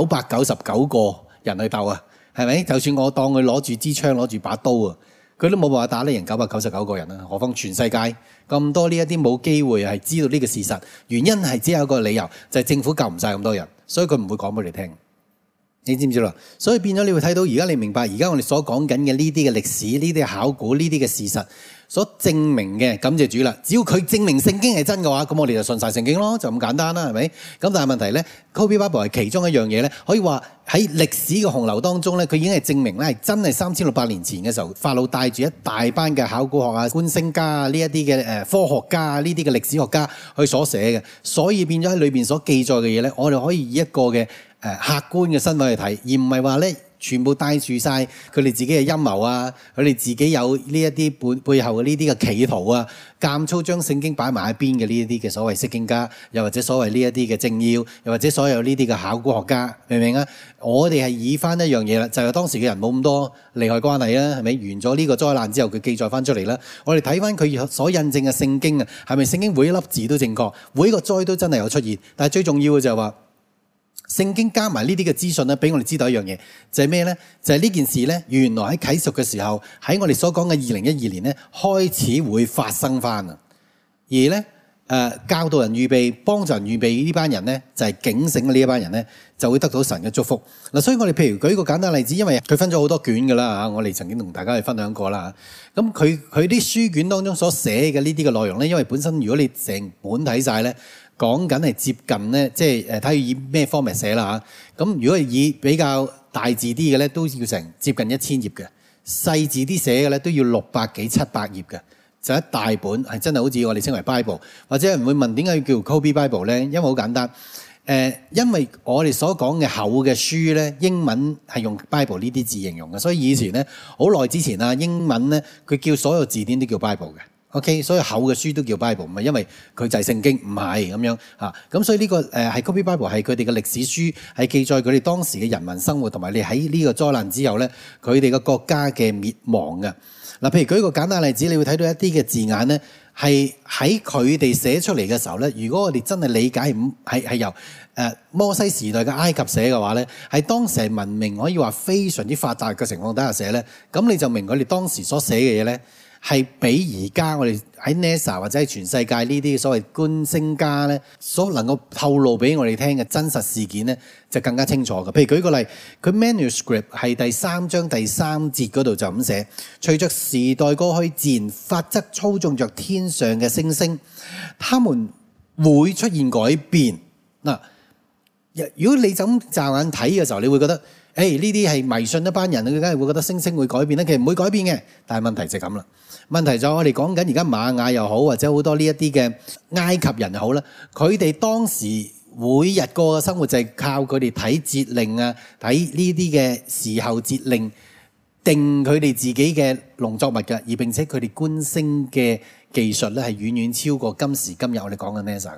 999個人去鬥啊？係咪？就算我當佢攞住支槍攞住把刀啊，佢都冇辦法打得贏999個人啊！何況全世界咁多呢一啲冇機會係知道呢個事實，原因係只有一個理由，就係政府救唔晒咁多人，所以佢唔會講俾你聽。你知唔知啦？所以變咗你會睇到而家你明白，而家我哋所講緊嘅呢啲嘅歷史、呢啲考古、呢啲嘅事實所證明嘅，感謝主啦！只要佢證明聖經係真嘅話，咁我哋就信晒聖經咯，就咁簡單啦，係咪？咁但係問題咧，Kobe Bible 係其中一樣嘢咧，可以話喺歷史嘅洪流當中咧，佢已經係證明咧係真係3600年前嘅時候，法老帶住一大班嘅考古學啊、觀星家啊、呢一啲嘅科學家啊、呢啲嘅歷史學家去所寫嘅，所以變咗喺裏邊所記載嘅嘢咧，我哋可以以一個嘅客觀嘅身份去睇，而唔係話咧全部帶住晒佢哋自己嘅陰謀啊，佢哋自己有呢一啲背後嘅呢啲嘅企圖啊，監粗將聖經擺埋一邊嘅呢一啲嘅所謂釋經家，又或者所謂呢一啲嘅政要，又或者所有呢啲嘅考古學家，明唔明啊？我哋係以翻一樣嘢啦，就係當時嘅人冇咁多利害關係啦，係咪？完咗呢個災難之後，佢記載翻出嚟啦。我哋睇翻佢所印證嘅聖經啊，係咪聖經每一粒字都正確，每一個災都真係有出現？但係最重要嘅就係話，聖經加埋呢啲嘅資訊咧，俾我哋知道一樣嘢，就係咩咧？就係呢件事咧，原來喺啟示嘅時候，喺我哋所講嘅2012年咧，開始會發生翻啊！而咧教導人預備、幫助人預備呢班人咧，就係警醒呢一班人咧，就會得到神嘅祝福嗱。所以我哋譬如舉一個簡單例子，因為佢分咗好多卷噶啦嚇，我哋曾經同大家去分享過啦嚇。咁佢啲書卷當中所寫嘅呢啲嘅內容咧，因為本身如果你成本睇晒咧，講緊係接近咧，即係睇佢以咩 format 寫啦嚇。咁如果係以比較大字啲嘅咧，都要成接近1000頁嘅；細字啲寫嘅咧，都要600幾700頁嘅，就一大本係真係好似我哋稱為 Bible。或者有人會問點解要叫 Kobe Bible 咧？因為好簡單，因為我哋所講嘅厚嘅書咧，英文係用 Bible 呢啲字形容嘅，所以以前咧好耐之前啊，英文咧佢叫所有字典都叫 Bible 嘅。OK， 所以厚嘅書都叫 Bible，唔係因為佢就係聖經，唔係咁樣嚇。咁所以呢個係 Kobe Bible 係佢哋嘅歷史書，係記載佢哋當時嘅人民生活，同埋你喺呢個災難之後咧，佢哋嘅國家嘅滅亡嘅。嗱，譬如舉一個簡單例子，你會睇到一啲嘅字眼咧，係喺佢哋寫出嚟嘅時候咧，如果我哋真係理解係由摩西時代嘅埃及寫嘅話咧，係當時係文明可以話非常之發達嘅情況底下寫咧，咁你就明佢哋當時所寫嘅嘢咧，係比而家我哋喺 NASA 或者係全世界呢啲所謂觀星家咧，所能夠透露俾我哋聽嘅真實事件咧，就更加清楚嘅。譬如舉個例，佢 manuscript 係第3章第3節嗰度就咁寫：隨着時代過去，自然法則操縱着天上嘅星星，他們會出現改變。嗱，如果你就咁驟眼睇嘅時候，你會覺得呢啲係迷信一班人，佢梗係會覺得星星會改變咧。其實唔會改變嘅，但係問題就係咁啦。問題就係我哋講緊而家瑪雅又好，或者好多呢一啲嘅埃及人又好啦，佢哋當時每日過嘅生活就係靠佢哋睇節令啊，睇呢啲嘅時候節令定佢哋自己嘅農作物嘅，而並且佢哋觀星嘅技術咧係遠遠超過今時今日我哋講緊 NASA 嘅。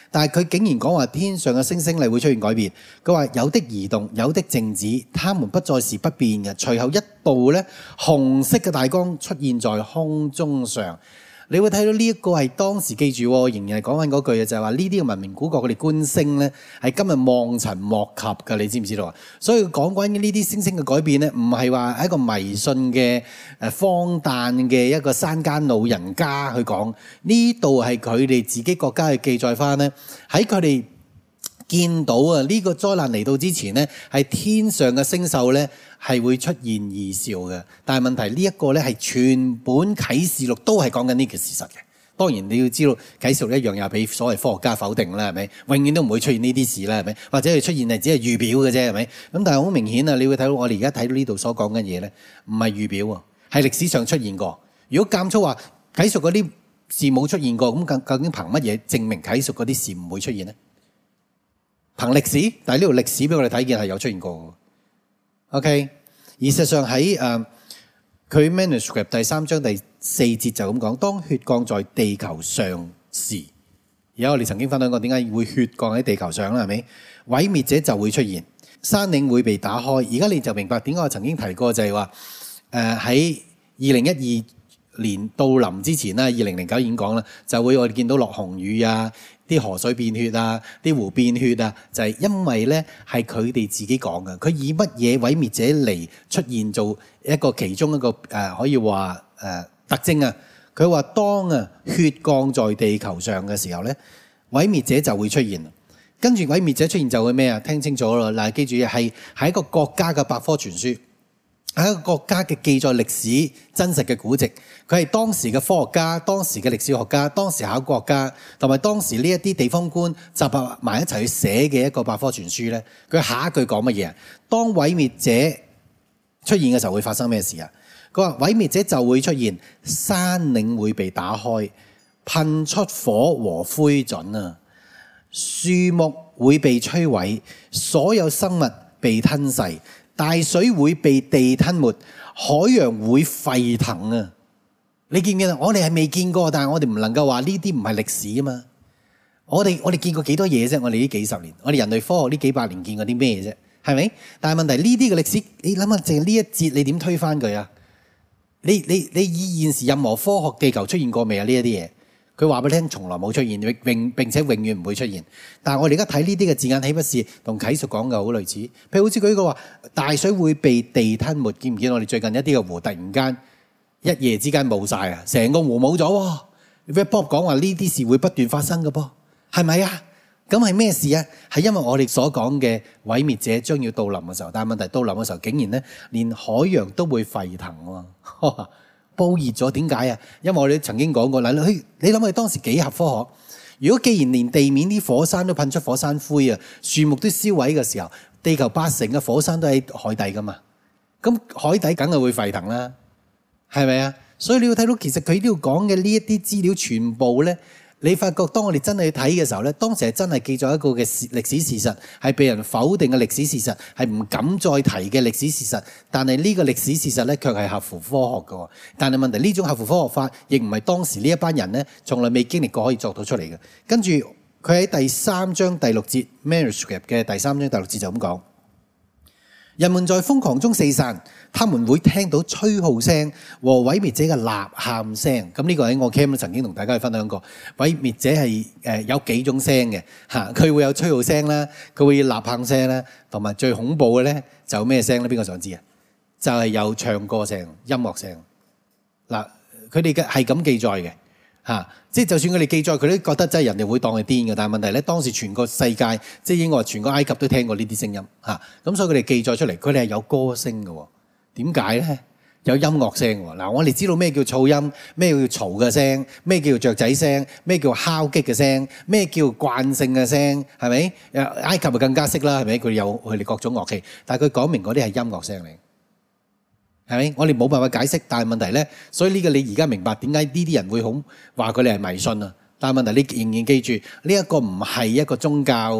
但係佢竟然講話天上嘅星星咧會出現改變。佢話有的移動，有的靜止，他們不再是不變嘅。隨後一道咧紅色嘅大光出現在空中上。你會睇到呢一個係當時記住，仍然係講緊嗰句嘅，就係話呢啲嘅文明古國佢哋觀星咧係今日望塵莫及嘅，你知唔知道啊？所以講關於呢啲星星嘅改變咧，唔係話一個迷信嘅荒誕嘅一個山間老人家去講，呢度係佢哋自己國家去記載翻咧，喺佢哋見到啊呢個災難嚟到之前咧，係天上嘅星宿咧係會出現異兆嘅。但係問題呢一個咧係全本啟示錄都係講緊呢個事實嘅。當然你要知道啟示錄一樣又俾所謂科學家否定啦，係咪？永遠都唔會出現呢啲事啦，係咪？或者係出現係只係預表嘅啫，係咪？咁但係好明顯啊，你會睇到我哋而家睇到呢度所講嘅嘢咧，唔係預表喎，係歷史上出現過。如果監粗話啟示嗰啲事冇出現過，咁究竟憑乜嘢證明啟示嗰啲事唔會出現呢？憑歷史，但係呢度歷史俾我哋睇見係有出現過嘅。OK， 而事實上喺佢 manuscript 第3章第4節就咁講，當血降在地球上時，而家我哋曾經分享過點解會血降喺地球上啦，係咪？毀滅者就會出現，山嶺會被打開。而家你就明白點解我曾經提過就係話喺2012年到臨之前啦，2009已經講啦，就會我哋見到落紅雨啊，啲河水變血啊，啲湖變血啊，就係因為咧係佢哋自己講嘅。佢以乜嘢毀滅者嚟出現做一個其中一個可以話特徵啊？佢話當血降在地球上嘅時候咧，毀滅者就會出現。跟住毀滅者出現就會咩啊？聽清楚啦！嗱，記住係一個國家嘅百科全書。係一個國家嘅記載歷史真實嘅古籍，佢係當時嘅科學家、當時嘅歷史學家、當時考古學家同埋當時呢一啲地方官集合埋一齊去寫嘅一個百科全書咧。佢下一句講乜嘢啊？當毀滅者出現嘅時候會發生咩事啊？佢話毀滅者就會出現，山嶺會被打開，噴出火和灰燼啊，樹木會被摧毀，所有生物被吞噬。大水會被地吞沒，海洋會沸騰啊！你見唔見啊？我哋係未見過，但係我哋唔能夠話呢啲唔係歷史啊嘛！我哋見過幾多嘢啫？我哋呢幾十年，我哋人類科學呢幾百年見過啲咩啫？係咪？但係問題呢啲嘅歷史，你諗下，淨係呢一節你點推翻佢啊？你以現時任何科學地球出現過未啊？呢一啲嘢？佢話俾你聽，從來冇出現，並且永遠唔會出現。但係我哋而家睇呢啲嘅字眼，豈不是同啟示講嘅好類似？譬如好似佢呢個話，大水會被地吞沒，見唔見我哋最近一啲嘅湖突然間一夜之間冇晒啊，成個湖冇咗喎。Red Bob 講話呢啲事會不斷發生嘅噃，係咪啊？咁係咩事啊？係因為我哋所講嘅毀滅者將要到臨嘅時候，但係問題到臨嘅時候，竟然咧連海洋都會沸騰喎。煲熱咗，點解啊？因為我哋曾經講過啦，你諗下當時幾合科學？如果既然連地面啲火山都噴出火山灰啊，樹木都燒毀嘅時候，地球80%嘅火山都喺海底噶嘛，咁海底梗係會沸騰啦，係咪啊？所以你要睇到其實佢呢度講嘅呢一啲資料全部咧，你發覺當我哋真係去睇嘅時候咧，當時係真係記載一個嘅歷史事實，係被人否定嘅歷史事實，係唔敢再提嘅歷史事實。但係呢個歷史事實咧，卻係合乎科學嘅。但係問題呢種合乎科學法，亦唔係當時呢一班人咧，從來未經歷過可以作到出嚟嘅。跟住佢喺第3章第6節 manuscript 嘅第3章第6節就咁講。人們在瘋狂中四散，他們會聽到吹號聲和毀滅者嘅吶喊聲。咁呢個喺我 camp 曾經同大家去分享過。毀滅者係有幾種聲嘅嚇，佢會有吹號聲啦，佢會有吶喊聲啦，同埋最恐怖嘅咧就咩聲咧？邊個想知啊？就係有唱歌聲、音樂聲。嗱，佢哋嘅係咁記載嘅。即係就算佢哋記載，佢都覺得真係人哋會當佢癲嘅。但係問題咧，當時全個世界，即係應該話全個埃及都聽過呢啲聲音咁所以佢哋記載出嚟，佢哋係有歌聲嘅。點解咧？有音樂聲喎。嗱，我哋知道咩叫噪音，咩叫嘈嘅聲，咩叫雀仔聲，咩叫敲擊嘅聲，咩叫慣性嘅聲，係咪？埃及就更加識啦，係咪？佢哋有佢哋各種樂器，但係佢講明嗰啲係音樂聲嚟。係咪？我哋冇辦法解釋，但係問題咧，所以呢個你而家明白點解呢啲人會好話佢哋係迷信啊？但係問題你仍然記住，呢一個唔係一個宗教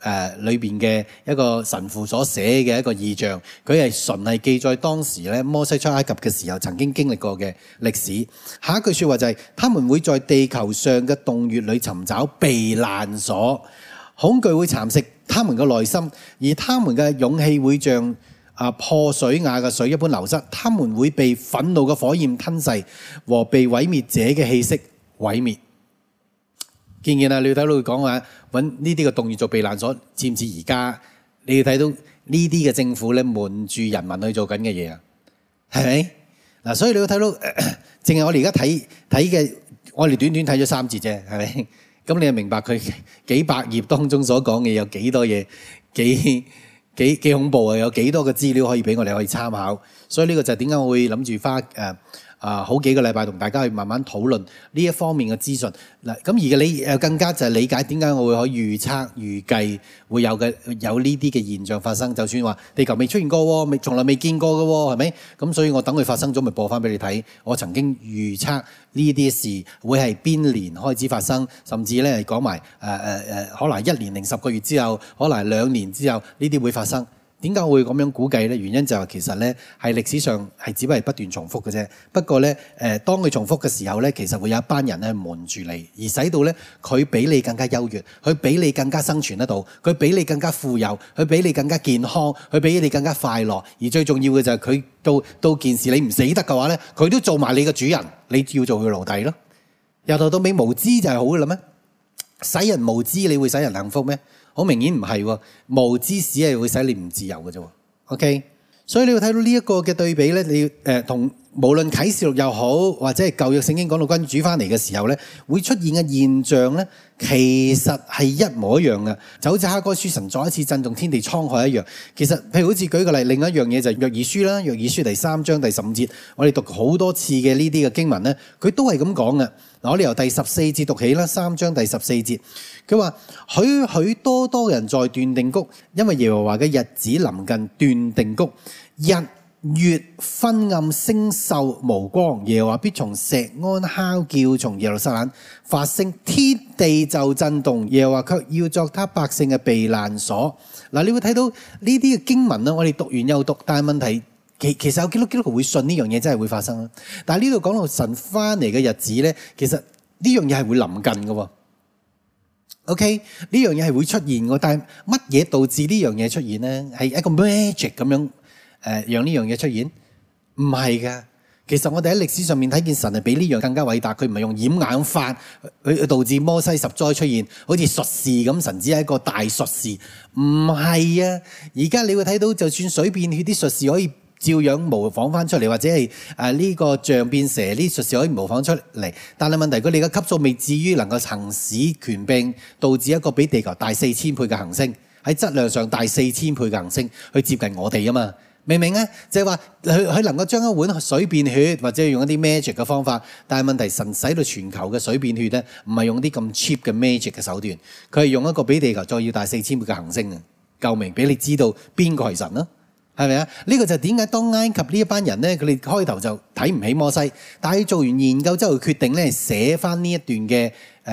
裏邊嘅一個神父所寫嘅一個異象，佢係純係記載當時咧摩西出埃及嘅時候曾經經歷過嘅歷史。下一句說話就係、他們會在地球上嘅洞穴裏尋找避難所，恐懼會蠶食他們嘅內心，而他們嘅勇氣會像破水瓦嘅水一般流失，他們會被憤怒嘅火焰吞噬和被毀滅者嘅氣息毀滅。見唔見啊？你要睇到佢講話揾呢啲嘅洞穴做避難所，似唔似而家你要睇到呢啲嘅政府咧瞞住人民去做緊嘅嘢啊？係咪嗱？所以你要睇到，淨係我哋而家睇嘅，我哋短短睇咗3節啫，係咪？咁你就明白佢幾百頁當中所講嘅有幾多嘢，幾恐怖啊！有幾多嘅資料可以俾我哋可以參考，所以呢個就係點解我會諗住花好幾個禮拜同大家去慢慢討論呢一方面嘅資訊嗱。咁而你又更加就係理解點解我會可以預測預計會有呢啲嘅現象發生。就算話地球未出現過，從來未見過嘅，係咪？咁所以我等佢發生咗，咪播翻俾你睇。我曾經預測呢啲事會係邊年開始發生，甚至咧講埋可能1年零10個月之後，可能2年之後呢啲會發生。點解我會咁樣估計呢？原因就係其實呢係歷史上係只係不斷重複嘅啫。不過呢，當佢重複嘅時候呢，其實會有一班人咧瞞住你，而使到呢佢比你更加優越，佢比你更加生存得到，佢比你更加富有，佢比你更加健康，佢比你更加快樂。而最重要嘅就係佢到件事你唔死得嘅話呢，佢都做埋你嘅主人，你要做佢奴隸咯。由頭到尾無知就係好嘅啦咩？使人無知，你會使人幸福咩？好明顯唔係喎，無知使係會使你唔自由嘅啫。OK， 所以你要睇到呢一個嘅對比咧，你同無論啟示錄又好，或者係舊約聖經講到君主翻嚟嘅時候咧，會出現嘅現象咧，其實係一模一樣嘅，就好似哈該書神再一次震動天地滄海一樣。其實譬如好似舉個例，另一樣嘢就係約珥書啦，約珥書第3章第15節，我哋讀好多次嘅呢啲嘅經文咧，佢都係咁講嘅。嗱，我哋由第14節讀起啦，3章第14節。佢話許多多人在斷定谷，因為耶和華嘅日子臨近斷定谷，日月昏暗，星宿無光，耶和華必從錫安哮叫，從耶路撒冷發聲，天地就震動，耶和華卻要作他百姓嘅避難所。嗱，你會睇到呢啲嘅經文啦，我哋讀完又讀，但係問題其實有基督徒會信呢樣嘢真係會發生啦。但係呢度講到神翻嚟嘅日子咧，其實呢樣嘢係會臨近嘅。OK， 呢樣嘢係會出現嘅，但係乜嘢導致呢樣嘢出現呢？係一個 magic 咁樣讓呢樣嘢出現？唔係㗎。其實我哋喺歷史上面睇見神係比呢樣更加偉大，佢唔係用掩眼法去導致摩西10災出現，好似術士咁，神只係一個大術士，唔係啊！而家你會睇到，就算水變血，啲術士可以照樣模仿翻出嚟，或者係呢個象變蛇，呢術士可以模仿出嚟。但係問題，佢哋嘅級數未至於能夠行使權柄，導致一個比地球大4000倍嘅行星，喺質量上大4000倍嘅行星去接近我哋啊嘛。明唔明啊？就係話佢能夠將一碗水變血，或者用一啲 magic 嘅方法。但係問題，神使到全球嘅水變血咧，唔係用啲咁 cheap 嘅 magic 嘅手段，佢係用一個比地球再要大4000倍嘅行星啊！救命，俾你知道邊個係神啦。係咪啊？呢個就點解當埃及呢一班人咧，佢哋開頭就睇唔起摩西，但係做完研究之後決定咧寫翻呢一段嘅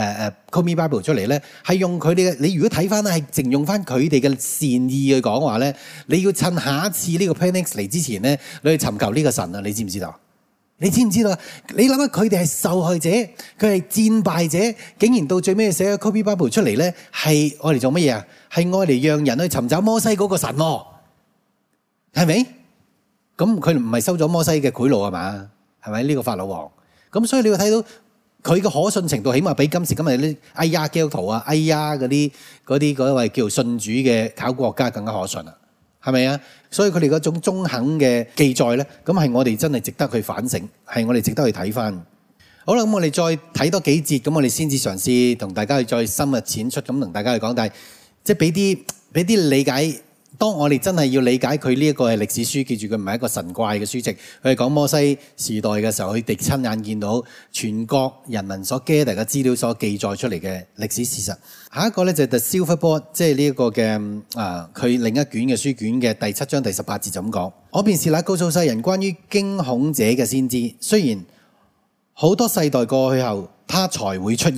Komi Bible 出嚟咧，係用佢哋嘅。你如果睇翻咧，係淨用翻佢哋嘅善意去講話咧，你要趁下一次呢個 Planet X 嚟之前咧，你去尋求呢個神啊！你知唔知道？你知唔知道？你諗下佢哋係受害者，佢係戰敗者，竟然到最尾寫個 Komi Bible 出嚟咧，係愛嚟做乜嘢啊？係愛嚟讓人去尋找摩西嗰個神喎。係咪？咁佢唔係收咗摩西嘅賄賂係嘛？係咪呢個法老王？咁所以你會睇到佢嘅可信程度，起碼比今時今日啲哎呀基督徒啊、哎呀嗰位叫信主嘅考古學家更加可信啊？係咪啊？所以佢哋嗰種中肯嘅記載咧，咁係我哋真係值得去反省，係我哋值得去睇翻。好啦，咁我哋再睇多幾節，咁我哋先至嘗試同大家去再深入淺出咁同大家去講，但係即係俾啲理解。當我哋真係要理解佢呢一個係歷史書，記住佢唔係一個神怪嘅書籍，佢係講摩西時代嘅時候，佢哋親眼見到全國人民所 gather 嘅資料所記載出嚟嘅歷史事實。下一個咧就係 The Silver Board， 即係呢一個嘅佢另一卷嘅書卷嘅第7章第18節就咁講：我便是那告訴世人關於驚恐者嘅先知，雖然好多世代過去後，他才會出現。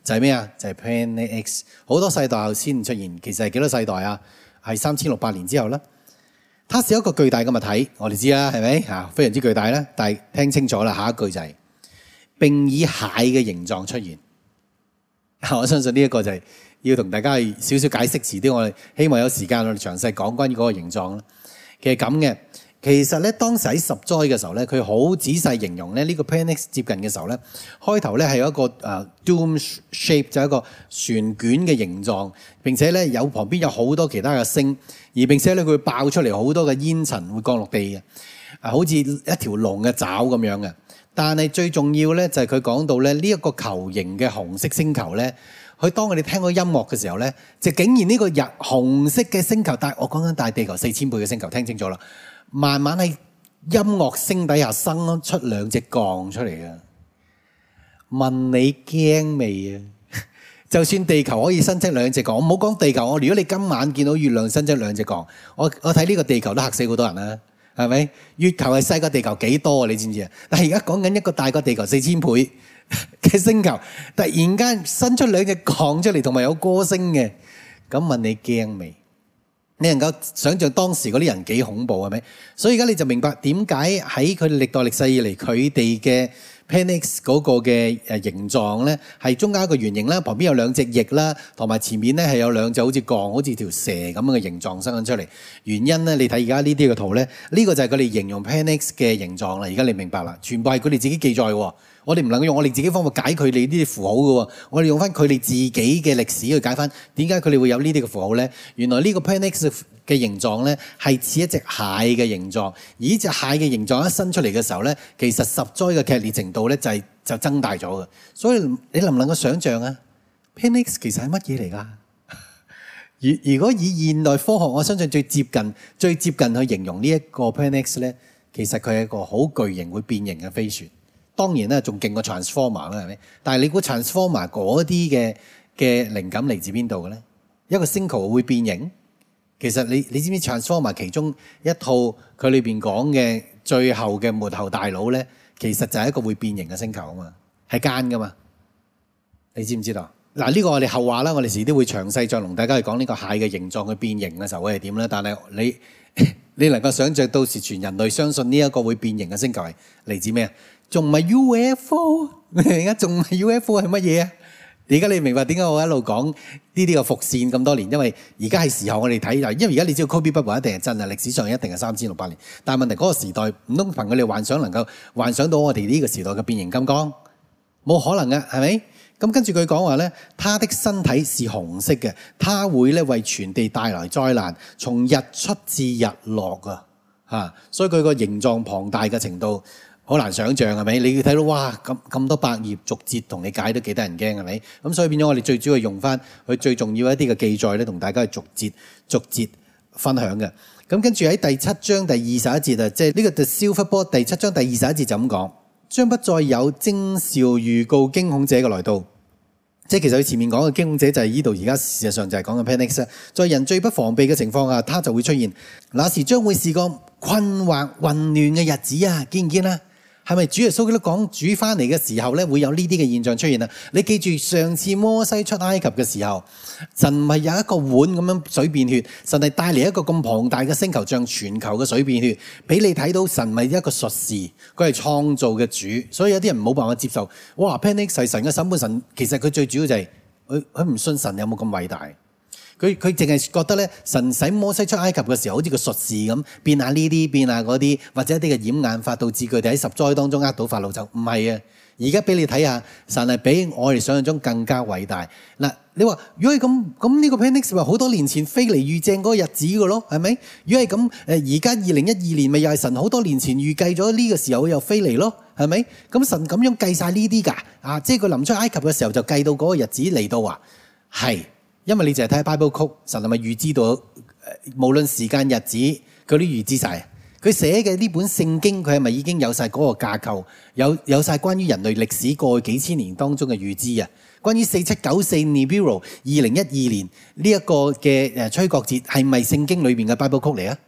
就係咩啊？就係 Planet X， 好多世代後先出現。其實係幾多世代啊？係3600年之後啦。它是一個巨大嘅物體，我哋知啦，係咪啊？非常之巨大啦。但係聽清楚啦，下一句就係並以蟹嘅形狀出現。我相信呢一個就係要同大家少少解釋，遲啲我哋希望有時間我哋詳細講關於嗰個形狀啦。其實咁嘅。其實咧，當時喺十災嘅時候咧，佢好仔細形容咧呢個 Planet X 接近嘅時候咧，開頭咧係有一個dome shape， 就係一個旋捲嘅形狀，並且咧有旁邊有好多其他嘅星，而並且咧佢會爆出嚟好多嘅煙塵會降落地嘅，好似一條龍嘅爪咁樣嘅。但係最重要咧就係佢講到咧呢一個球形嘅紅色星球咧，佢當我哋聽過音樂嘅時候咧，就竟然呢個紅色嘅星球，但係我講緊大地球4000倍嘅星球，聽清楚啦。慢慢喺音樂聲底下生出兩隻降出嚟嘅，問你驚未啊？就算地球可以生出兩隻降，我唔好講地球，如果你今晚見到月亮生出兩隻降，我睇呢個地球都嚇死好多人啦，係咪？月球係細過地球幾多啊？你知唔知啊？但係而家講緊一個大過地球4000倍嘅星球，突然間生出兩隻降出嚟，同埋有歌聲嘅，咁問你驚未？你能夠想像當時嗰啲人幾恐怖係咪？所以而家你就明白點解喺佢哋歷代歷世以嚟佢哋嘅 Planet X 嗰個嘅形狀咧，係中間一個圓形啦，旁邊有兩隻翼啦，同埋前面咧係有兩隻好似鋼，好似條蛇咁樣嘅形狀生緊出嚟。原因咧，你睇而家呢啲嘅圖咧，呢個就係佢哋形容 Planet X 嘅形狀啦。而家你明白啦，全部係佢哋自己記載嘅。我哋唔能夠用我哋自己方法解佢哋呢啲符號嘅，我哋用翻佢哋自己嘅歷史去解翻點解佢哋會有呢啲嘅符號咧？原來呢個 Planet X 嘅形狀咧係似一隻蟹嘅形狀，而呢隻蟹嘅形狀一伸出嚟嘅時候咧，其實十災嘅劇烈程度咧就增大咗嘅。所以你能唔能夠想像啊 ？Planet X 其實係乜嘢嚟㗎？如果以現代科學，我相信最接近去形容呢一個 Planet X 咧，其實佢係一個好巨型會變形嘅飛船。當然啦，仲勁過 Transformer 啦，係咪？但係你估 Transformer 嗰啲嘅靈感嚟自邊度嘅咧？一個星球會變形？其實你知唔知 Transformer 其中一套佢裏邊講嘅最後嘅末後大佬咧，其實就係一個會變形嘅星球啊嘛，係奸噶嘛？你知唔知道？嗱，呢個我哋後話啦，我哋遲啲會詳細再同大家去講呢個蟹嘅形狀去變形嘅時候會係點咧？但係你能夠想像到時全人類相信呢一個會變形嘅星球係嚟自咩啊？仲唔係 UFO？ 而家仲唔係 UFO 係乜嘢啊？而家你明白點解我一路講呢啲嘅伏線咁多年？因為而家係時候我哋睇，因為而家你知道 Kobe Bryant 一定係真啊，歷史上一定係3600年。但係問題嗰個時代唔通憑佢哋幻想能夠幻想到我哋呢個時代嘅變形金剛？冇可能嘅，係咪？咁跟住佢講話咧，他的身體是紅色嘅，他會咧為全地帶來災難，從日出至日落啊！所以佢個形狀龐大嘅程度。好難想像係咪？你要睇到哇咁多百頁逐節同你解都幾得人驚係咪？咁所以變咗我哋最主要用翻佢最重要一啲嘅記載咧，同大家去逐節分享嘅。咁跟住喺第7章第21節啊，即係呢個 The Silver Board 第7章第21節就咁講，將不再有徵兆預告驚恐者嘅來到。即係其實佢前面講嘅驚恐者就係呢度，而家事實上就係講緊 Planet X。在人最不防備嘅情況下，他就會出現。那時將會是個困惑混亂嘅日子啊！見唔見啊？係咪主耶穌都講主翻嚟嘅時候咧，會有呢啲嘅現象出現啊？你記住上次摩西出埃及嘅時候，神唔係有一個碗咁樣水變血，神係帶嚟一個咁龐大嘅星球，像全球嘅水變血，俾你睇到神唔係一個術士，佢係創造嘅主。所以有啲人冇辦法接受，哇 Planet X 係神嘅審判神，其實佢最主要就係佢唔信神有冇咁偉大。佢淨係覺得咧，神使摩西出埃及嘅時候，好似個術士咁變下呢啲，變下嗰啲，或者一啲嘅掩眼法，導致佢哋喺十災當中呃到法老，就唔係啊！而家俾你睇下，神係比我哋想象中更加偉大。嗱，你話如果係咁呢個 Planet X 話好多年前飛嚟預正嗰個日子嘅咯，係咪？如果係咁，而家2012年咪又係神好多年前預計咗呢個時候又飛嚟咯，係咪？咁神咁樣計晒呢啲㗎啊！即係佢臨出埃及嘅時候就計到嗰個日子嚟到啊，係。因為你淨係睇 Bible Code，神係咪預知到？無論時間日子，佢都預知晒。佢寫嘅呢本聖經，佢係咪已經有晒嗰個架構？有晒關於人類歷史過去幾千年當中嘅預知啊？關於4794 Nibiru 2012年呢一個嘅吹角節，係咪聖經裏邊嘅 Bible Code 嚟啊？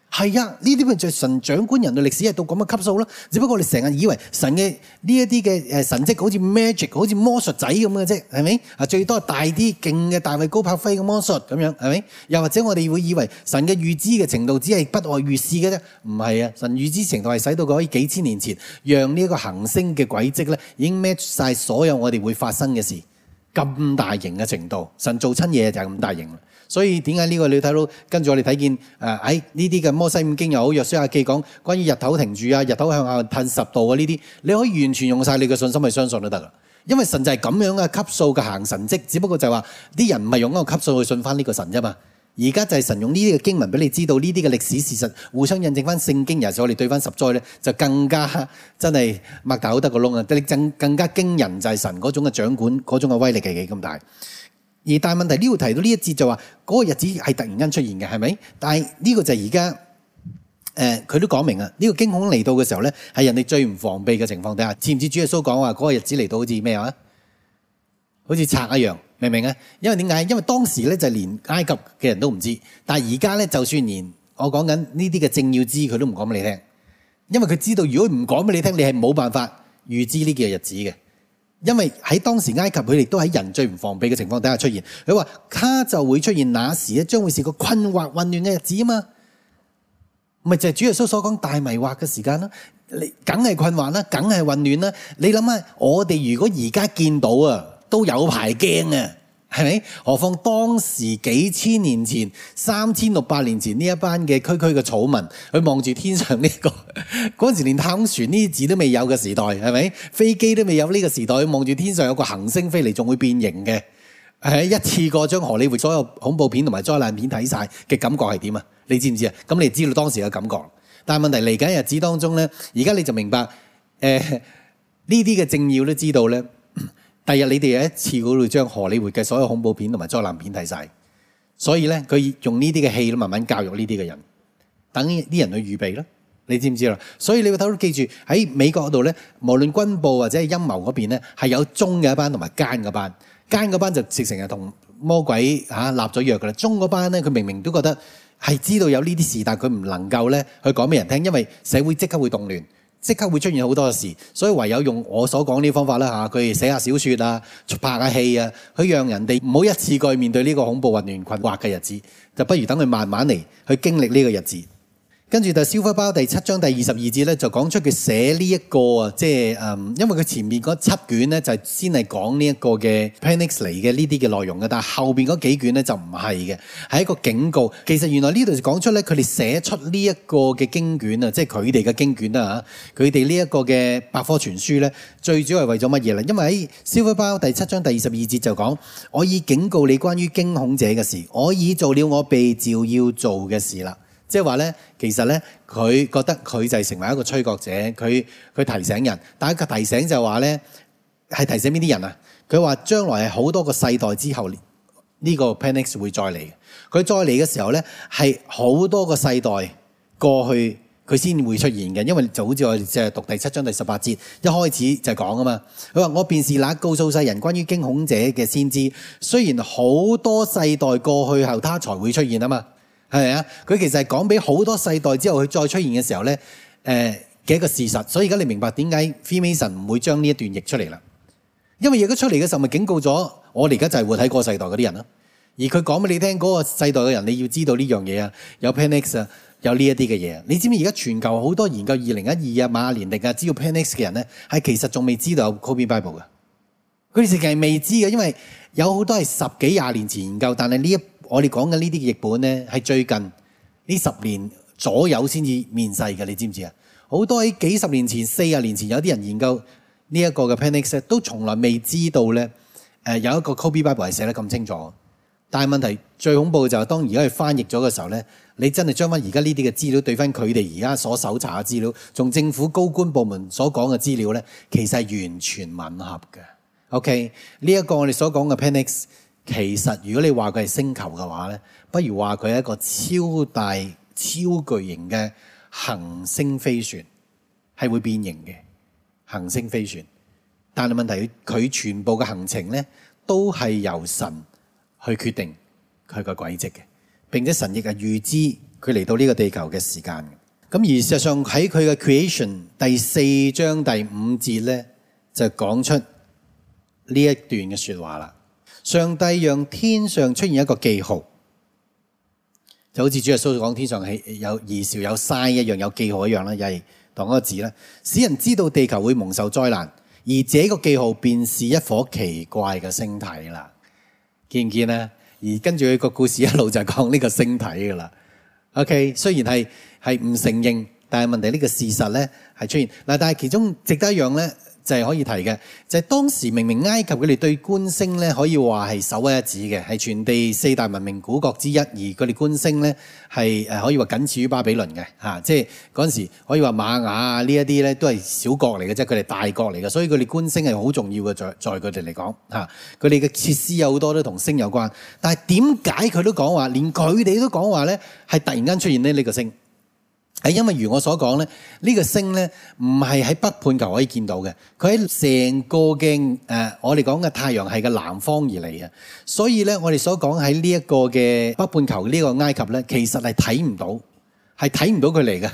係啊，呢啲咪就係神掌管人類歷史係到咁嘅級數咯。只不過我哋成日以為神嘅呢一啲嘅神蹟好似 magic， 好似魔術仔咁嘅啫，係咪？啊，最多係大啲勁嘅大衛高柏飛嘅魔術咁樣，係咪？又或者我哋會以為神嘅預知嘅程度只係不外如是嘅啫，唔係啊！神預知程度係使到可以幾千年前，讓呢一個行星嘅軌跡咧已經 match 晒所有我哋會發生嘅事，咁大型嘅程度，神做親嘢就係咁大型啦。所以點解呢個你睇到跟住我哋睇見喺呢啲嘅摩西五經又好，約書亞記講關於日頭停住啊，日頭向下褪10度啊，呢啲你可以完全用晒你嘅信心去相信都得啦。因為神就係咁樣嘅級數嘅行神蹟，只不過就係話啲人唔係用嗰個級數去信翻呢個神啫嘛。而家就係神用呢啲嘅經文俾你知道呢啲嘅歷史事實互相印證翻聖經，尤其是我哋對翻十災咧，就更加真係擘大好得個窿啊！你更加驚人就係神嗰種嘅掌管，嗰種嘅威力係幾咁大。而但係問題呢度提到呢一節就話嗰個日子係突然間出現嘅，係咪？但係呢個就係而家佢都講明啊，呢個驚恐嚟到嘅時候咧，係人哋最唔防備嘅情況底下。似唔似主耶穌講話嗰個日子嚟到好似咩啊？好似賊一樣，明唔明啊？因為點解？因為當時咧就連埃及嘅人都唔知，但係而家咧就算連我講緊呢啲嘅正要知，佢都唔講俾你聽，因為佢知道如果唔講俾你聽，你係冇辦法預知呢幾個日子嘅。因為喺當時埃及佢哋都喺人最唔防備嘅情況底下出現，佢話他就會出現，那時咧將會是個困惑混亂嘅日子啊嘛，咪就係主耶穌所講大迷惑嘅時間啦。你梗係困惑啦，梗係混亂啦。你諗下，我哋如果而家見到啊，都有排驚啊，係咪？何況當時幾千年前、3600年前呢一班嘅區區嘅草民，佢望住天上呢個嗰陣時連太空船呢啲字都未有嘅時代，係咪？飛機都未有呢個時代，望住天上有個行星飛嚟，仲會變形嘅，係一次過將荷里活所有恐怖片同埋災難片睇晒嘅感覺係點啊？你知唔知啊？咁你知道當時嘅感覺。但係問題嚟緊日子當中咧，而家你就明白呢啲嘅政要都知道咧。第日你哋有一次嗰度將荷里活嘅所有恐怖片同埋災難片睇晒，所以咧佢用呢啲嘅戲慢慢教育呢啲嘅人，等啲人去預備咯。你知唔知啦？所以你會睇到記住喺美國嗰度咧，無論軍部或者係陰謀嗰邊咧，係有忠嘅一班同埋奸嗰班。奸嗰班就直情係同魔鬼立咗約噶啦。忠嗰班咧，佢明明都覺得係知道有呢啲事，但係佢唔能夠咧去講俾人聽，因為社會即刻會動亂。即刻會出現好多嘅事，所以唯有用我所講呢啲方法啦嚇，佢哋寫下小説啊、拍下戲啊，去讓人哋唔好一次過去面對呢個恐怖混亂困惑嘅日子，就不如等佢慢慢嚟去經歷呢個日子。跟住就消化包第7章第22節咧，就講出佢寫呢一個啊，即係因為佢前面嗰7卷咧就係先係講呢一個嘅 Panics 嚟嘅呢啲嘅內容嘅，但係後邊嗰幾卷咧就唔係嘅，係一個警告。其實原來呢度就講出咧，佢哋寫出呢一個嘅經卷啊，即係佢哋嘅經卷啦嚇，佢哋呢一個嘅百科全書咧，最主要係為咗乜嘢咧？因為喺消化包第7章第22節就講：我已警告你關於驚恐者嘅事，我已做了我被召要做嘅事啦。即係話咧，其實咧，佢覺得佢就係成為一個吹角者，佢提醒人，但係個提醒就話咧，係提醒邊啲人啊？佢話將來係好多個世代之後，呢個 Panics 會再嚟嘅。佢再嚟嘅時候咧，係好多個世代過去，佢先會出現嘅。因為就好似我哋即係讀第7章第18節，一開始就講啊嘛。佢話我便是那告訴世人關於驚恐者嘅先知，雖然好多世代過去後，他才會出現啊嘛。係咪啊？佢其實係講俾好多世代之後佢再出現嘅時候咧，嘅一個事實。所以而家你明白點解 Freemason 唔會將呢一段譯出嚟啦？因為譯咗出嚟嘅時候，咪警告咗我哋而家就係活喺嗰個世代嗰啲人啦。而佢講俾你聽嗰個世代嘅人，你要知道呢樣嘢啊，有 Panics 啊，有呢一啲嘅嘢。你知唔知而家全球好多研究2012啊、瑪雅年曆啊，知道 Panics 嘅人咧，係其實仲未知道有 Kobe Bible 嘅。佢哋直情係未知嘅，因為有好多係10幾20年前研究，但係我哋講緊呢啲嘅譯本咧，係最近呢10年左右先至面世嘅，你知唔知啊？好多喺幾十年前、40年前有啲人研究呢一個嘅 Panics 都從來未知道咧，有一個 Kobe Bible 係寫得咁清楚。但係問題最恐怖嘅就係當而家佢翻譯咗嘅時候咧，你真係將翻而家呢啲嘅資料對翻佢哋而家所搜查嘅資料，從政府高官部門所講嘅資料咧，其實係完全吻合嘅。OK， 呢一個我哋所講嘅 Panics。其實如果你話佢係星球嘅話咧，不如話佢係一個超大、超巨型嘅行星飛船，係會變形嘅行星飛船。但係問題佢全部嘅行程咧，都係由神去決定佢個軌跡嘅。並且神亦係預知佢嚟到呢個地球嘅時間。咁而事實上喺佢嘅 creation 第4章第5節咧，就講出呢一段嘅說話啦。上帝讓天上出現一個記號，就好似主耶穌講天上係有異兆有 sign 一樣，有記號一樣啦，又係當嗰個字啦，使人知道地球會蒙受災難。而這個記號便是一顆奇怪嘅星體啦，見唔見呢？而跟住佢個故事一路就係講呢個星體噶啦。OK， 雖然係唔承認，但係問題呢個事實咧係出現嗱。但係其中值得一樣咧，就係可以提嘅，就係當時明明埃及佢哋對觀星咧可以話係首屈一指嘅，係全地4大文明古國之一，而佢哋觀星咧係可以話僅次於巴比倫嘅嚇，即係嗰陣時可以話瑪雅啊呢一啲咧都係小國嚟嘅啫，佢哋大國嚟嘅，所以佢哋觀星係好重要嘅，在佢哋嚟講嚇，佢哋嘅設施有好多都同星有關。但係點解佢都講話，連佢哋都講話咧係突然間出現呢個星？係因為如我所講咧，呢個星咧唔係喺北半球可以見到嘅，佢喺成個嘅我哋講嘅太陽系嘅南方而嚟嘅，所以咧我哋所講喺呢一個嘅北半球呢個埃及咧，其實係睇唔到，係睇唔到佢嚟嘅。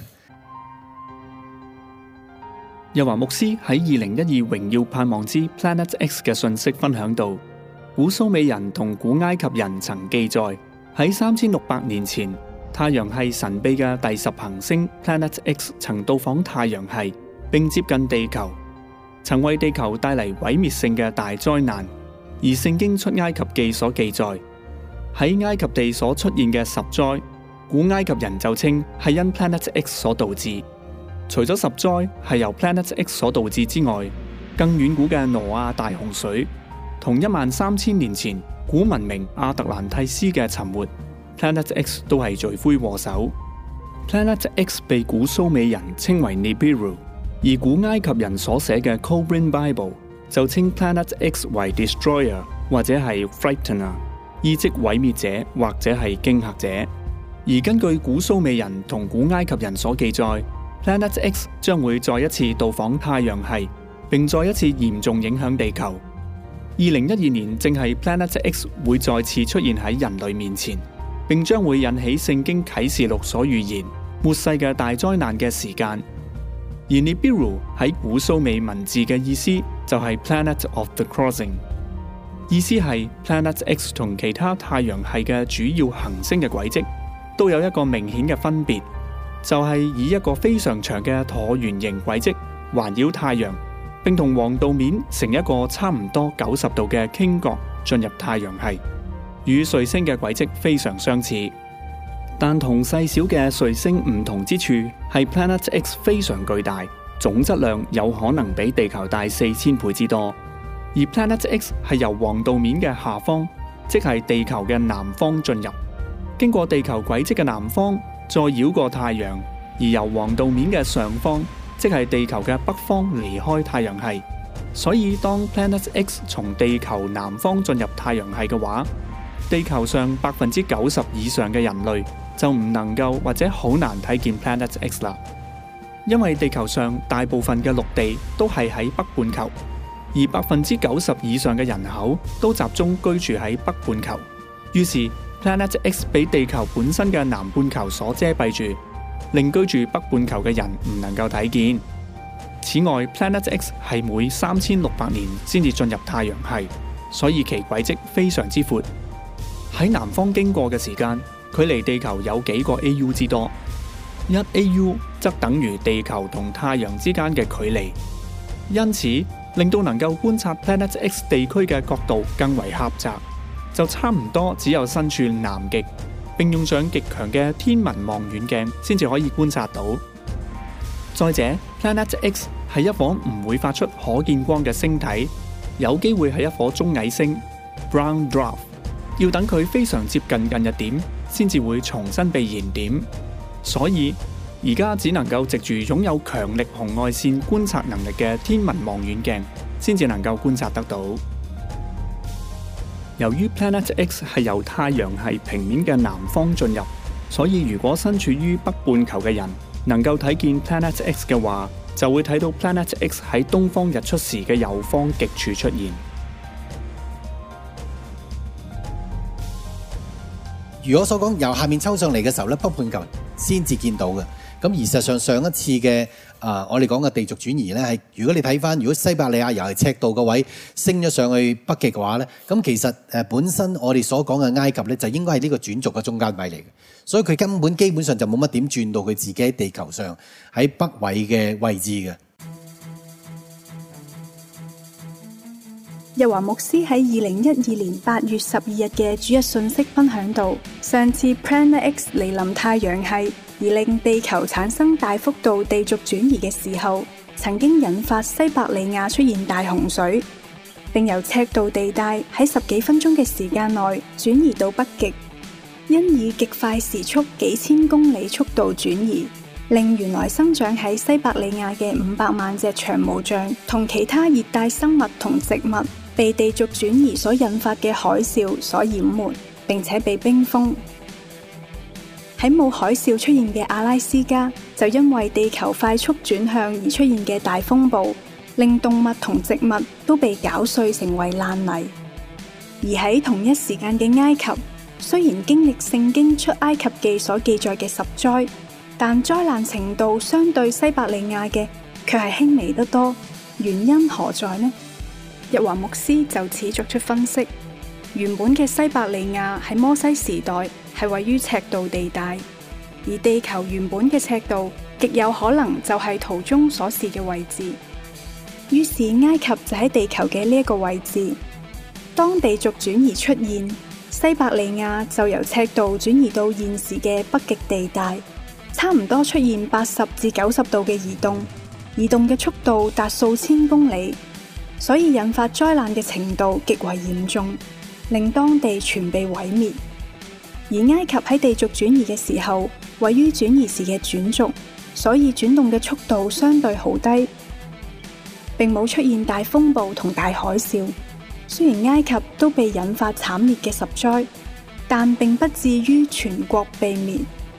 日華牧師喺2012榮耀盼望之 Planet X 嘅信息分享到，古蘇美人同古埃及人曾記載喺3600年前，太陽系神秘嘅第10行星 Planet X 曾到訪太陽系，並接近地球，曾為地球帶嚟毀滅性嘅大災難。而聖經出埃及記所記載，喺埃及地所出現嘅10災，古埃及人就稱係因 Planet X 所導致。除咗10災係由 Planet X 所導致之外，更遠古嘅挪亞大洪水，同13000年前古文明亞特蘭蒂斯嘅沉沒，Planet X 都係罪魁禍首。Planet X 被古蘇美人稱為 Nibiru， 而古埃及人所寫嘅 Qumran Bible 就稱 Planet X 為 Destroyer 或者係 Frightener， 意即毀滅者或者係驚嚇者。而根據古蘇美人同古埃及人所記載， Planet X 將會再一次到訪太陽系，並再一次嚴重影響地球。2012年正係 Planet X 會再次出現喺人類面前，並將會引起聖經啟示錄所預言末世嘅大災難嘅時間。而 Nibiru 喺古蘇美文字嘅意思就係 Planet of the Crossing， 意思係 Planet X 同其他太陽系嘅主要行星嘅軌跡都有一個明顯嘅分別，就係以一個非常長嘅橢圓形軌跡環繞太陽，並同黃道面成一個差唔多90度嘅傾角進入太陽系，與彗星嘅軌跡非常相似。但同細小嘅彗星唔同之處係 Planet X 非常巨大，總質量有可能比地球大4000倍之多。而 Planet X 係由黃道面嘅下方，即係地球嘅南方進入，經過地球軌跡嘅南方，再繞過太陽，而由黃道面嘅上方，即係地球嘅北方離開太陽系。所以當 Planet X 從地球南方進入太陽系嘅話，地球上90%以上嘅人類就唔能夠或者好難睇見 Planet X 啦。因為地球上大部分嘅陸地都係喺北半球，而90%以上嘅人口都集中居住喺北半球，於是 Planet X 俾地球本身嘅南半球所遮蔽住，令居住北半球嘅人唔能夠睇見。此外 Planet X 係每3600年先至進入太陽系，所以其軌跡非常之闊。喺南方經過嘅時間，距離地球有幾個 AU 之多，1 AU 則等於地球同太陽之間嘅距離，因此令到能夠觀察 Planet X 地區嘅角度更為狹窄，就差唔多只有身處南極，並用上極強嘅天文望遠鏡先至可以觀察到。再者 Planet X 係一顆唔會發出可見光嘅星體，有機會係一顆中矮星 Brown Dwarf，要等佢非常接近近日點先至會重新被燃點，所以而家只能夠藉住擁有強力紅外線觀察能力嘅天文望遠鏡先至能夠觀察得到。由於 Planet X 係由太陽系平面嘅南方進入，所以如果身處於北半球嘅人能夠睇見 Planet X 嘅話，就會睇到 Planet X 喺東方日出時嘅右方極處出現。 如果所講由下面抽上嚟嘅時候咧，北半球先至見到嘅。咁而實上上一次嘅我哋講嘅地軸轉移咧，係如果你睇翻，如果西伯利亞又係赤道個位升咗上去北極嘅話咧，咁其實本身我哋所講嘅埃及咧，就應該係呢個轉軸嘅中間位嚟嘅，所以佢根本基本上就冇乜點轉到佢自己喺地球上喺北緯嘅位置嘅。 日華牧師喺2012年8月12日嘅主日信息分享到，上次 Planet X 嚟臨太陽系而令地球產生大幅度地軸轉移嘅時候，曾經引發西伯利亞出現大洪水，並由赤道地帶喺10幾分鐘嘅時間內轉移到北極，因以極快時速幾千公里速度轉移，令原來生長喺西伯利亞嘅500萬隻長毛象同其他熱帶生物同植物被地軸轉移所引發嘅海嘯所淹沒，並且被冰封。喺冇海嘯出現嘅阿拉斯加，就因為地球快速轉向而出現嘅大風暴，令動物同植物都被攪碎成為爛泥。而喺同一時間嘅埃及，雖然經歷聖經出埃及記所記載嘅10災，但災難程度相對西伯利亞嘅卻係輕微得多。原因何在呢？日華牧師就此作出分析。原本嘅西伯利亞喺摩西時代係位於赤道地帶，而地球原本嘅赤道極有可能就係圖中所示嘅位置。於是埃及就喺地球嘅呢一個位置。當地軸轉移出現，西伯利亞就由赤道轉移到現時嘅北極地帶，差唔多出現80至90度嘅移動，移動嘅速度達數千公里。所以引發災難嘅程度極為嚴重，令當地全被毀滅。而埃及喺地軸轉移嘅時候，位於轉移時嘅轉軸，所以轉動嘅速度相對好低，並冇出現大風暴同大海嘯。雖然埃及都被引發慘烈嘅10災，但並不至於全國被滅。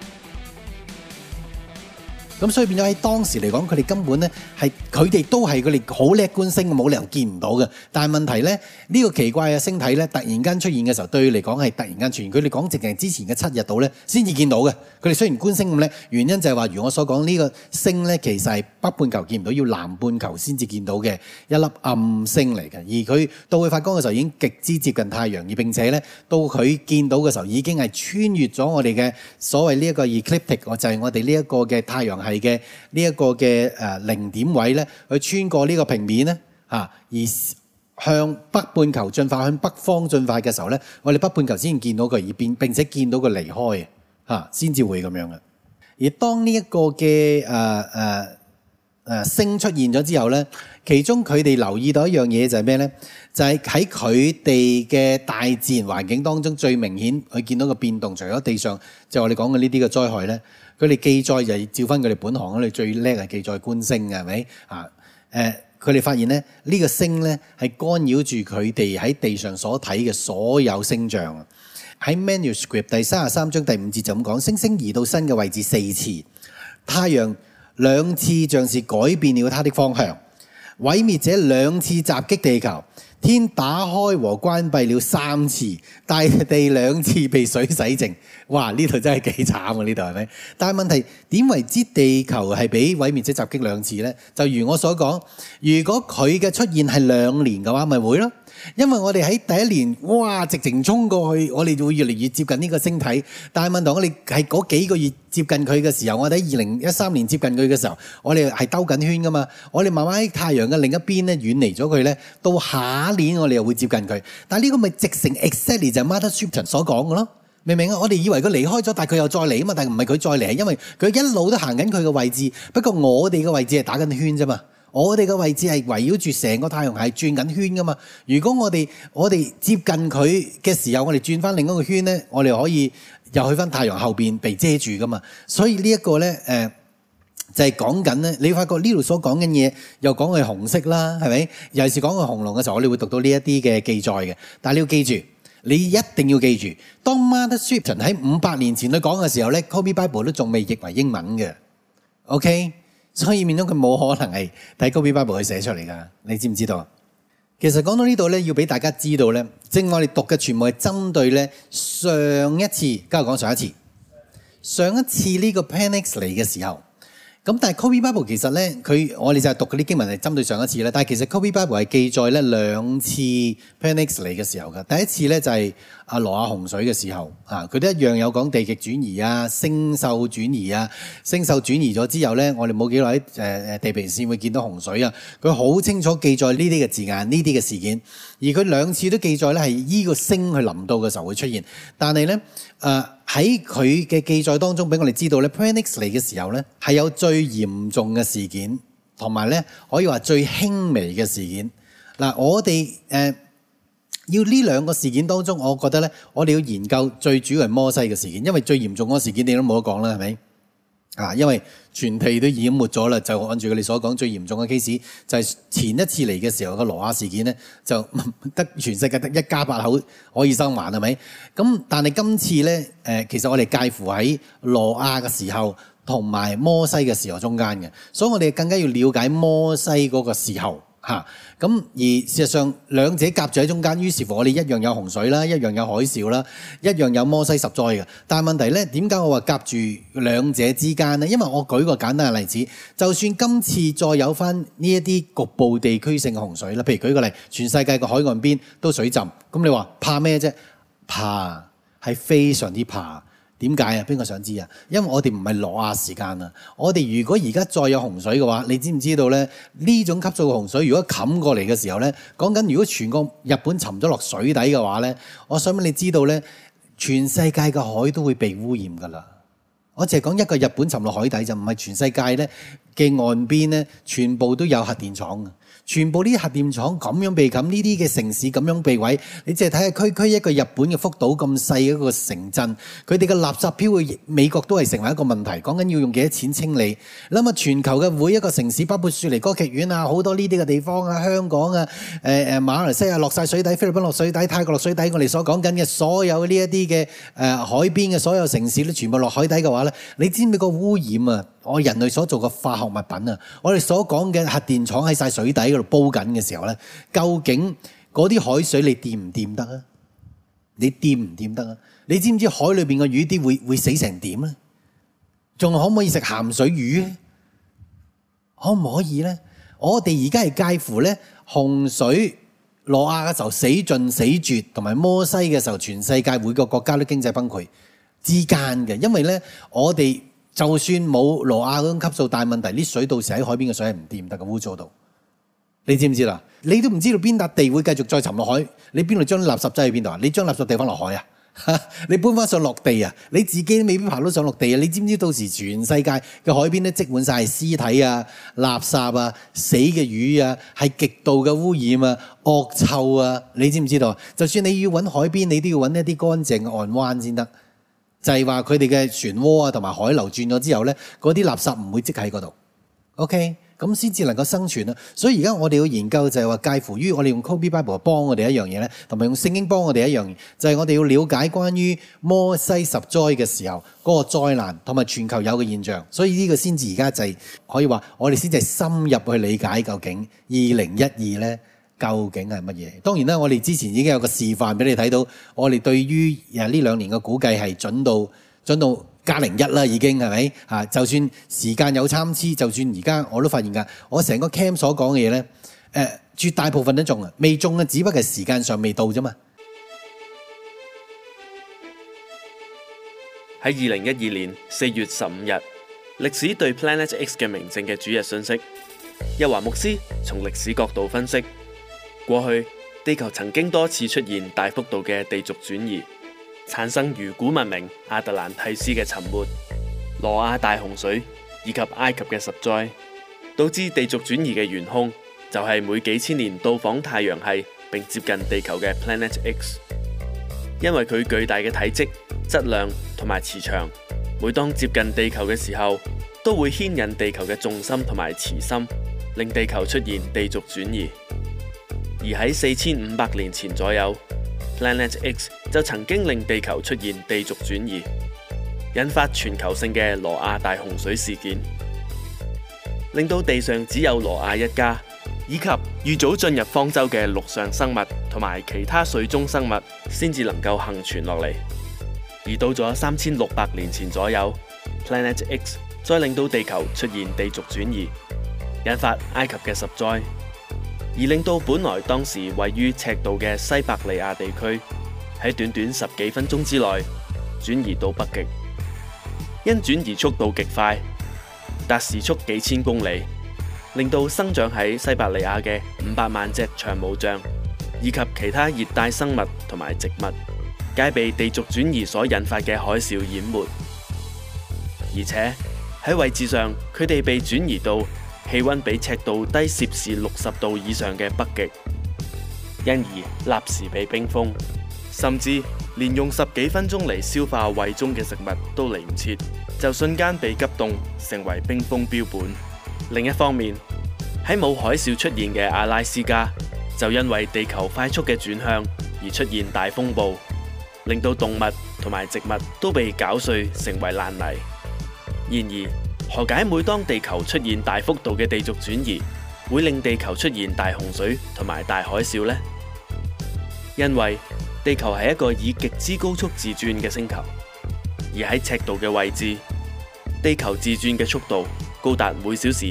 咁所以變咗喺當時嚟講，佢哋根本咧係佢哋都係佢哋好叻觀星，冇理由見唔到嘅。但係問題咧，呢個奇怪嘅星體咧突然間出現嘅時候，對佢嚟講係突然間出現。佢哋講直情之前嘅7日度咧先至見到嘅。佢哋雖然觀星咁叻，原因就係話，如我所講呢個星咧，其實係北半球見唔到，要南半球先至見到嘅一粒暗星嚟嘅。而佢到佢發光嘅時候已經極之接近太陽，而並且咧到佢見到嘅時候已經係穿越咗我哋嘅所謂呢一個 ecliptic， 就係我哋呢一個嘅太陽係嘅呢一個嘅零點位咧，去穿過呢個平面咧而向北半球進化，向北方進化嘅時候咧，我哋北半球先見到佢，而並且見到佢離開先至會咁樣嘅。而當呢一個嘅星出現咗之後咧，其中佢哋留意到一樣嘢就係咩咧？就係喺佢哋嘅大自然環境當中最明顯佢見到個變動，除咗地上就我哋講嘅呢啲嘅災害咧。佢哋記載就係照翻佢哋本行，佢哋最叻係記載觀星嘅，係咪佢哋發現咧呢個星咧係干擾住佢哋喺地上所睇嘅所有星象。喺 manuscript 第33章第5節就咁講：星星移到新嘅位置4次，太陽2次像是改變了它的方向，毀滅者2次襲擊地球。天打開和關閉了3次，大地2次被水洗淨。哇！呢度真係幾慘啊！呢度係咪？但係問題點為之地球係俾毀滅者襲擊2次呢？就如我所講，如果佢嘅出現係2年嘅話，咪會咯。因為我哋喺第一年，哇！直情衝過去，我哋就會越嚟越接近呢個星體。但係問題我哋係嗰幾個月接近佢嘅時候，我哋喺2013年接近佢嘅時候，我哋係兜緊圈噶嘛。我哋慢慢喺太陽嘅另一邊咧遠離咗佢咧，到下一年我哋又會接近佢。但係呢個咪直成 exactly 就係 Mother Shipton 所講嘅咯。明唔明啊？我哋以為佢離開咗，但係佢又再嚟啊嘛。但係唔係佢再嚟，係因為佢一路都行緊佢嘅位置。不過我哋嘅位置係打緊圈啫嘛。我哋嘅位置係圍繞住成個太陽系轉緊圈噶嘛。如果我哋接近佢嘅時候，我哋轉翻另一個圈咧，我哋可以又去翻太陽後邊被遮住噶嘛。所以呢一個咧就係講緊咧，你發覺呢度所講緊嘢又講係紅色啦，係咪？尤其是講佢紅龍嘅時候，我哋會讀到呢一啲嘅記載嘅。但係你要記住，你一定要記住，當 Mother Shipton 喺500年前去講嘅時候咧 ，Kobe Bible 都仲未譯為英文嘅。OK。所以變咗佢冇可能係睇 Kobe Bible 去寫出嚟㗎，你知唔知道？ 其實講到呢度咧，要俾大家知道咧，正我哋讀嘅全部係針對咧上一次，今日講上一次呢個 Plan X 嚟嘅時候。咁但係 Kobe Bible 其實咧，我哋就係讀嗰啲經文係針對上一次咧。但係其實 Kobe Bible 係記載咧兩次 Plan X 嚟嘅時候嘅。第一次咧就係挪亞洪水嘅時候，佢都一樣有講地極轉移啊、星宿轉移啊。星宿轉移咗之後咧，我哋冇幾耐喺地平線會見到洪水啊。佢好清楚記載呢啲嘅字眼、呢啲嘅事件，而佢兩次都記載咧係依個星去臨到嘅時候會出現。但係咧喺佢嘅記載當中，俾我哋知道咧 Plan X 嚟嘅時候咧係有最嚴重嘅事件，同埋咧可以話最輕微嘅事件。嗱，我哋要呢兩個事件當中，我覺得咧，我哋要研究最主要係摩西嘅事件，因為最嚴重嗰個事件你都冇得講啦，係咪？因為全地都淹沒咗啦，就按住佢哋所講最嚴重嘅 case， 就係前一次嚟嘅時候嘅挪亞事件咧，就得全世界得一家8口可以生還，係咪？咁但係今次咧，其實我哋介乎喺挪亞嘅時候同埋摩西嘅時候中間嘅，所以我哋更加要了解摩西嗰個時候。咁而事實上兩者夾住喺中間，於是乎我哋一樣有洪水啦，一樣有海嘯啦，一樣有摩西10災嘅。但係問題咧，點解我話夾住兩者之間呢？因為我舉個簡單嘅例子，就算今次再有翻呢一啲局部地區性嘅洪水啦，譬如舉個例，全世界嘅海岸邊都水浸，咁你話怕咩啫？怕，係非常之怕。點解啊？邊個想知啊？因為我哋唔係挪亞時間啊！我哋如果而家再有洪水嘅話，你知唔知道咧？呢種級數嘅洪水，如果冚過嚟嘅時候咧，講緊如果全個日本沉咗落水底嘅話咧，我想俾你知道咧，全世界嘅海都會被污染噶啦。我淨係講一個日本沉落海底就唔係全世界咧嘅岸邊咧，全部都有核電廠嘅。全部呢啲核電廠咁樣被冚，呢啲嘅城市咁樣被毀，你淨係睇下區區一個日本嘅福島咁細一個城鎮，佢哋嘅垃圾飄去美國都係成為一個問題。講緊要用幾多錢清理？諗下全球嘅每一個城市，包括雪梨歌劇院啊，好多呢啲嘅地方啊，香港啊，馬來西亞落晒水底，菲律賓落水底，泰國落水底，我哋所講緊嘅所有呢一啲嘅海邊嘅所有城市都全部落海底嘅話咧，你知唔知個污染啊？我人類所做嘅化學物品啊，我哋所講嘅核電廠喺晒水底嗰度煲緊嘅時候咧，究竟嗰啲海水你掂唔掂得啊？你掂唔掂得啊？你知唔知海裏邊嘅魚啲會死成點咧？仲可唔可以食鹹水魚咧？可唔可以咧？我哋而家係介乎咧洪水挪亞嘅時候死盡死絕，同埋摩西嘅時候全世界每個國家都經濟崩潰之間嘅，因為咧我哋。就算冇挪亞嗰種級數大問題，啲水到時喺海邊嘅水係唔掂得嘅，污糟到。你知唔知啦？你都唔知道邊笪地會繼續再沉落海，你邊度將垃圾擠去邊度啊？你將垃圾掉翻落海啊？你搬翻上落地啊？你自己都未必爬到上落地啊！你知唔知到時全世界嘅海邊咧積滿晒屍體啊、垃圾啊、死嘅魚啊，係極度嘅污染啊、惡臭啊！你知唔知道？就算你要揾海邊，你都要揾一啲乾淨嘅岸灣先得。就係話佢哋嘅漩渦啊，同埋海流轉咗之後咧，嗰啲垃圾唔會積喺嗰度。OK，咁先至能夠生存啊。所以而家我哋要研究就係話，介乎於我哋用 Kobe Bible 幫我哋一樣嘢咧，同埋用聖經幫我哋一樣嘢，就係我哋要了解關於摩西10災嘅時候嗰個災難，同埋全球有嘅現象。所以呢個先至而家就係可以話，我哋先至係深入去理解究竟2012咧。究竟係乜嘢？當然啦，我哋之前已經有個示範俾你睇到，我哋對於呢2年嘅估計係準到+01啦，已經係咪？就算時間有參差，就算而家我都發現㗎，我成個 cam 所講嘅嘢咧，絕大部分都中啊，未中嘅只不過係時間上未到啫嘛。 喺2012年4月15日，歷史對 Planet X 嘅明證嘅主日信息，日華牧師從歷史角度分析。過去地球曾經多次出現大幅度嘅地軸轉移，產生如古文明亞特蘭蒂斯嘅沉沒、挪亞大洪水以及埃及嘅10災，導致地軸轉移嘅元兇就係每幾千年到訪太陽系並接近地球嘅 Planet X。因為佢巨大嘅體積、質量同埋磁場，每當接近地球嘅時候，都會牽引地球嘅重心同埋磁心，令地球出現地軸轉移。而喺4500年前左右 ，Planet X 就曾經令地球出現地軸轉移，引發全球性嘅挪亞大洪水事件，令到地上只有挪亞一家， 以及預早進入方舟嘅陸上生物同埋其他水中生物先至能夠幸存落嚟。而到咗3600年前左右， Planet X 再令到地球出現地軸轉移，引發埃及嘅十災，而令到本來當時位於赤道嘅西伯利亞地區喺短短10幾分鐘之內轉移到北極。因轉移速度極快，達時速幾千公里，令到生長喺西伯利亞嘅500萬隻長毛象以及其他熱帶生物同埋植物，皆被地軸轉移所引發嘅海嘯淹沒。而且喺位置上，佢哋被轉移到氣溫比赤道低攝氏60度以上嘅北極，因而立時被冰封，甚至連用10幾分鐘嚟消化胃中嘅食物都嚟唔切，就瞬間被急凍成為冰封標本。另一方面，喺冇海嘯出現嘅阿拉斯加，就因為地球快速嘅轉向而出現大風暴，令到動物同埋植物都被攪碎成為爛泥。然而，何解每當地球出現大幅度嘅地軸轉移，會令地球出現大洪水同埋大海嘯呢？因為地球係一個以極之高速自轉嘅星球，而喺赤道嘅位置，地球自轉嘅速度高達每小時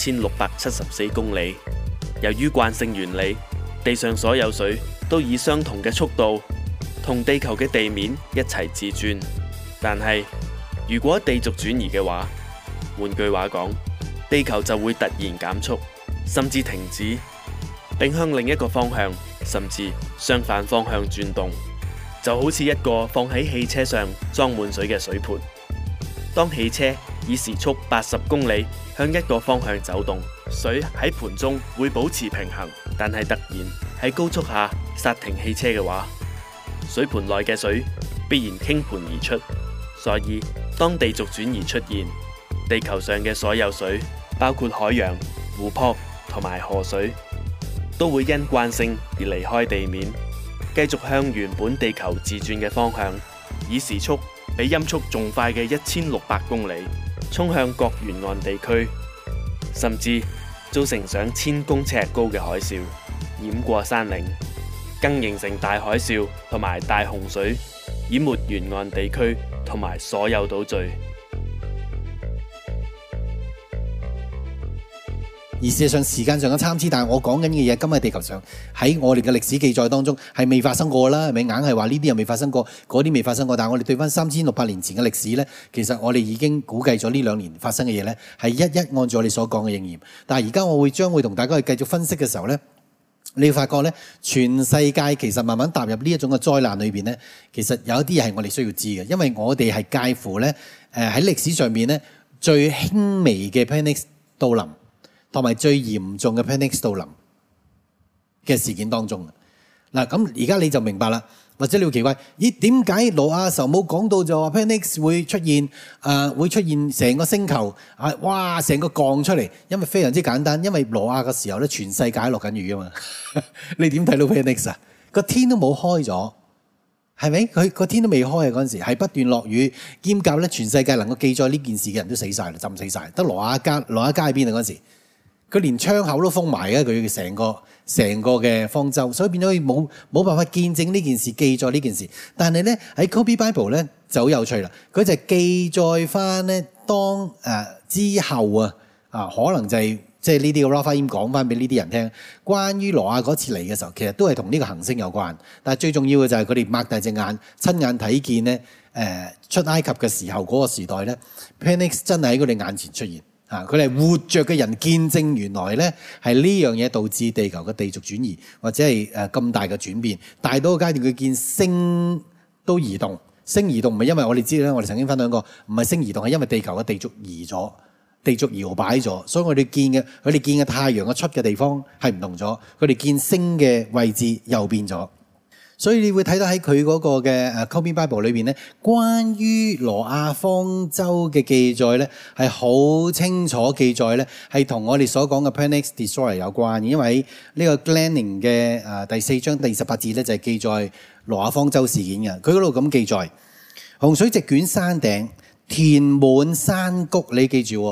1674公里。由於慣性原理，地上所有水都以相同嘅速度同地球嘅地面一齊自轉。但係如果地軸轉移嘅話，換句話講，地球就會突然減速，甚至停止，並向另一個方向甚至相反方向轉動，就好似一個放喺汽車上裝滿水嘅水盆。當汽車以時速80公里向一個方向走動，水喺盆中會保持平衡，但係突然喺高速下剎停汽車嘅話，水盆內嘅水必然傾盆而出。所以當地軸轉移出現，地球上嘅所有水，包括海洋、湖泊同埋河水，都會因慣性而離開地面，繼續向原本地球自轉嘅方向，以時速比音速仲快嘅1600公里，衝向各沿岸地區，甚至造成上1000公尺高嘅海嘯，淹過山嶺，更形成大海嘯同埋大洪水，淹沒沿岸地區同埋所有島嶼。 而事實上時間上嘅參差，但係我講緊嘅嘢，今日地球上喺我哋嘅歷史記載當中係未發生過啦，係咪？硬係話呢啲又未發生過，嗰啲未發生過。但係我哋對翻3600年前嘅歷史呢，其實我哋已經估計咗呢2年發生嘅嘢呢，係一一按照我哋所講嘅應驗。但係而家我將會同大家去繼續分析嘅時候呢，你會發覺呢，全世界其實慢慢踏入呢一種嘅災難裏邊呢，其實有一啲嘢係我哋需要知嘅，因為我哋係介乎呢喺歷史上面呢最輕微嘅 Planet X 到臨，同埋最嚴重嘅 Planet X 到臨嘅事件當中。嗱，咁而家你就明白啦，或者你會奇怪，咦，點解挪亞時候冇講到就話 Planet X 會出現成個星球啊，哇，成個降出嚟？因為非常之簡單，因為挪亞嘅時候咧，全世界落緊雨啊嘛。你點睇到 Planet X 啊？個天都冇開咗，係咪？佢個天都未開啊！嗰陣時係不斷落雨，兼夾咧，全世界能夠記載呢件事嘅人都死晒啦，浸死晒，得挪亞家喺邊啊？嗰陣時佢連窗口都封埋嘅，佢成個嘅方舟，所以變咗佢冇辦法見證呢件事，記載呢件事。但係咧喺 Copy Bible 咧就好有趣啦，佢就係記載翻咧當之後可能就係即係呢啲嘅 Raphaim 講翻俾呢啲人聽，關於挪亞嗰次嚟嘅時候，其實都係同呢個行星有關。但係最重要嘅就係佢哋擘大隻眼，親眼睇見咧出埃及嘅時候嗰個時代咧 Planet X 真係喺佢哋眼前出現。佢哋係活着嘅人見證，原來咧係呢樣嘢導致地球嘅地軸轉移，或者係咁大嘅轉變。大到個階段，佢見星都移動，星移動唔係因為我哋知道咧，我哋曾經分享過，唔係星移動，係因為地球嘅地軸移咗，地軸搖擺咗，所以佢哋見嘅太陽嘅出嘅地方係唔同咗，佢哋見星嘅位置又變咗。所以你會睇到喺佢嗰個嘅Copy Bible 裏邊咧，關於挪亞方舟嘅記載咧，係好清楚記載咧，係同我哋所講嘅 Planet X Destroyer 有關嘅。因為呢個 Glenning 嘅第4章第28節咧，就係記載挪亞方舟事件嘅。佢嗰度咁記載：洪水席捲山頂，填滿山谷。你記住，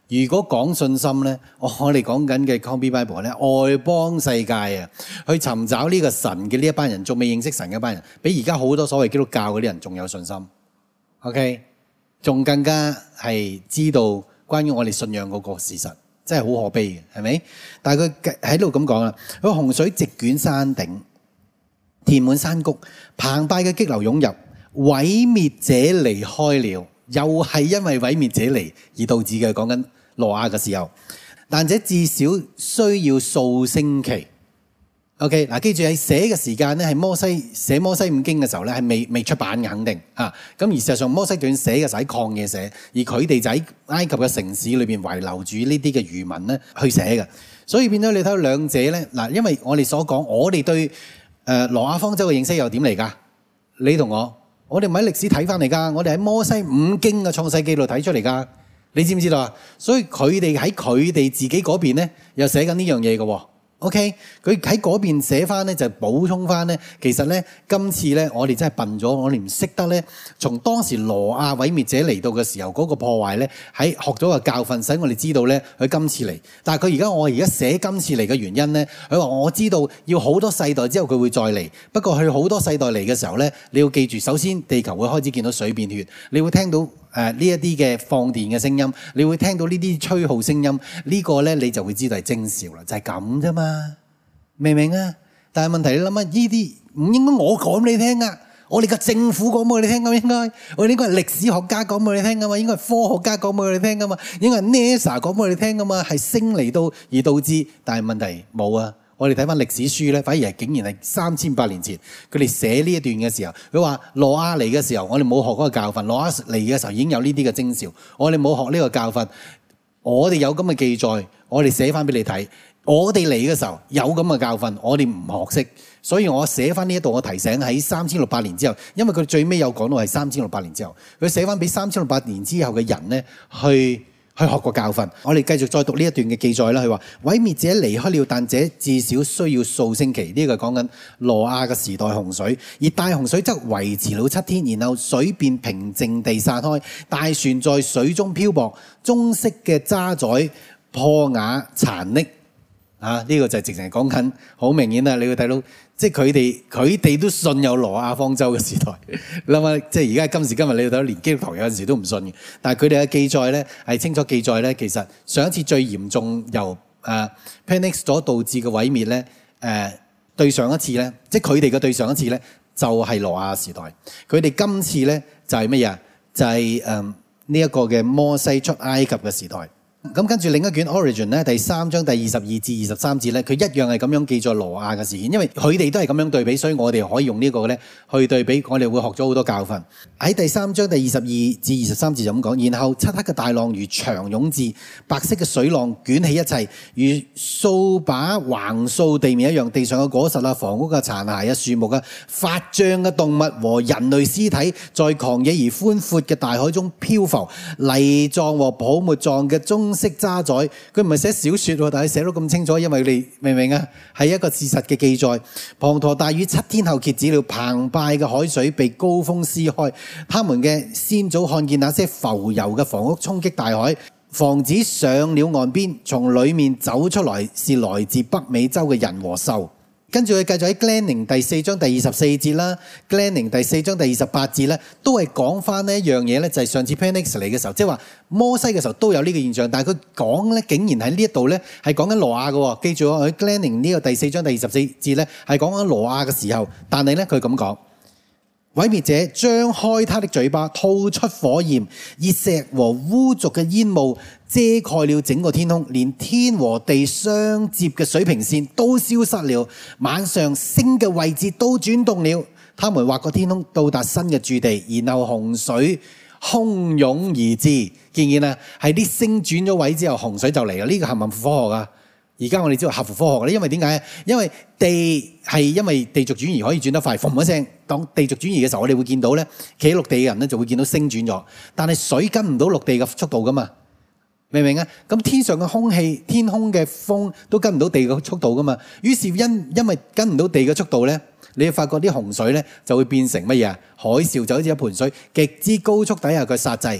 如果講信心咧，我哋講緊嘅 Combi Bible 咧，外邦世界啊，去尋找呢個神嘅呢一班人，仲未認識神嘅一班人，比而家好多所謂基督教嗰啲人仲有信心。OK， 仲更加係知道關於我哋信仰嗰個事實，真係好可悲嘅，係咪？但係佢喺度咁講啦，佢洪水席捲山頂，填滿山谷，澎湃嘅激流湧入，毀滅者離開了，又係因為毀滅者嚟而導致嘅，講緊挪亞嘅時候，但這至少需要數星期。OK， 嗱，記住喺寫嘅時間咧，係摩西寫摩西五經嘅時候咧，係未出版嘅，肯定啊。咁而事實上，摩西段寫嘅時候喺曠野寫，而佢哋就喺埃及嘅城市裏邊遺留住呢啲嘅餘文咧去寫嘅。所以變咗你睇到兩者咧，嗱，因為我哋所講，我哋對挪亞方舟嘅認識又點嚟㗎？你同我哋唔喺歷史睇翻嚟㗎，我哋喺摩西五經嘅創世記度睇出嚟㗎。你知唔知道啊？所以佢哋喺佢哋自己嗰邊咧，又寫緊呢樣嘢嘅喎。OK， 佢喺嗰邊寫翻咧，就補充翻咧。其實咧，今次咧，我哋真係笨咗，我哋唔識得咧。從當時挪亞毀滅者嚟到嘅時候，嗰個破壞咧，喺學咗個教訓，使我哋知道咧，佢今次嚟。但係佢我而家寫今次嚟嘅原因咧，佢話我知道要好多世代之後佢會再嚟。不過佢好多世代嚟嘅時候咧，你要記住，首先地球會開始見到水變血，你會聽到呢一啲嘅放電嘅聲音，你會聽到呢啲吹號聲音，呢個咧你就會知道係徵兆啦，就係咁啫嘛，明唔明啊？但係問題你諗下，呢啲唔應該我講俾你聽啊，我哋嘅政府講俾你聽噶，應該我哋應該係歷史學家講俾你聽噶嘛，應該係科學家講俾你聽噶嘛，應該係 NASA 講俾你聽噶嘛，係星嚟到而導致，但係問題冇啊。我哋睇翻歷史書咧，反而係竟然係3500年前佢哋寫呢一段嘅時候，佢話挪亞嚟嘅時候，我哋冇學嗰個教訓；挪亞嚟嘅時候已經有呢啲嘅徵兆，我哋冇學呢個教訓。我哋有咁嘅記載，我哋寫翻俾你睇。我哋嚟嘅時候有咁嘅教訓，我哋唔學識，所以我寫翻呢一度，我提醒喺3600年之後，因為佢最尾有講到係3600年之後，佢寫翻俾3600年之後嘅人咧去學個教訓。我哋繼續再讀呢一段嘅記載啦。佢話毀滅者離開了，但這至少需要數星期。呢個講緊挪亞嘅時代洪水，而大洪水則維持了7天，然後水便平靜地散開，大船在水中漂泊，棕色嘅渣滓破瓦殘礫。呢個就係直情係講緊好明顯啦！你會睇到，即係佢哋都信有挪亞方舟嘅時代。你諗下，即係而家今時今日，你睇到連基督徒有陣時都唔信嘅。但係佢哋嘅記載咧係清楚記載咧，其實上一次最嚴重由Panic 所導致嘅毀滅咧，對上一次咧，即係佢哋嘅對上一次咧，就係挪亞時代。佢哋今次咧就係乜嘢？就係呢一個嘅摩西出埃及嘅時代。咁跟住另一卷 Origin 咧，第3章第22至23節咧，佢一樣係咁樣記載挪亞嘅事件，因為佢哋都係咁樣對比，所以我哋可以用呢個咧去對比，我哋會學咗好多教訓。喺第3章第22至23節就咁講，然後漆黑嘅大浪如牆湧至，白色嘅水浪捲起一切，如掃把橫掃地面一樣，地上嘅果實啊、房屋嘅殘骸啊、樹木啊、發脹嘅動物和人類屍體，在狂野而寬闊嘅大海中漂浮，泥狀和泡沫狀嘅棕色渣滓，佢唔係寫小說喎，但係寫到咁清楚，因為你明唔明啊？係一個事實嘅記載。滂沱大雨7天後歇止了，澎湃嘅海水被高風撕開，他們嘅先祖看見那些浮游嘅房屋衝擊大海，房子上了岸邊，從裡面走出來是來自北美洲嘅人和獸。跟住佢繼續喺 Glenning 第4章第24節啦 ，Glenning 第4章第28節咧，都係講翻呢一樣嘢咧，就係上次 Penix 嚟嘅時候，即係話摩西嘅時候都有呢個現象，但係佢講咧，竟然喺呢一度咧係講緊挪亞嘅。記住喺 Glenning 呢個第4章第24節咧係講緊挪亞嘅時候，但係咧佢咁講。毀滅者張開他的嘴巴，吐出火焰、熱石和污濁嘅煙霧，遮蓋了整個天空，連天和地相接嘅水平線都消失了。晚上星嘅位置都轉動了，他們劃過天空，到達新嘅駐地，然後洪水洶湧而至。見唔見啊？係啲星轉咗位之後，洪水就嚟啦。呢個係唔係科學啊？而家我哋知道合乎科學咧，因為點解？因為地係因為地軸轉移可以轉得快，嘣一聲，當地軸轉移嘅時候，我哋會見到咧，企喺陸地嘅人咧就會見到星轉咗，但係水跟唔到陸地嘅速度噶嘛，明唔明啊？咁天上嘅空氣、天空嘅風都跟唔到地嘅速度噶嘛，於是因為跟唔到地嘅速度咧，你會發覺啲洪水咧就會變成乜嘢啊？海嘯就好似一盆水，極之高速底下佢剎制。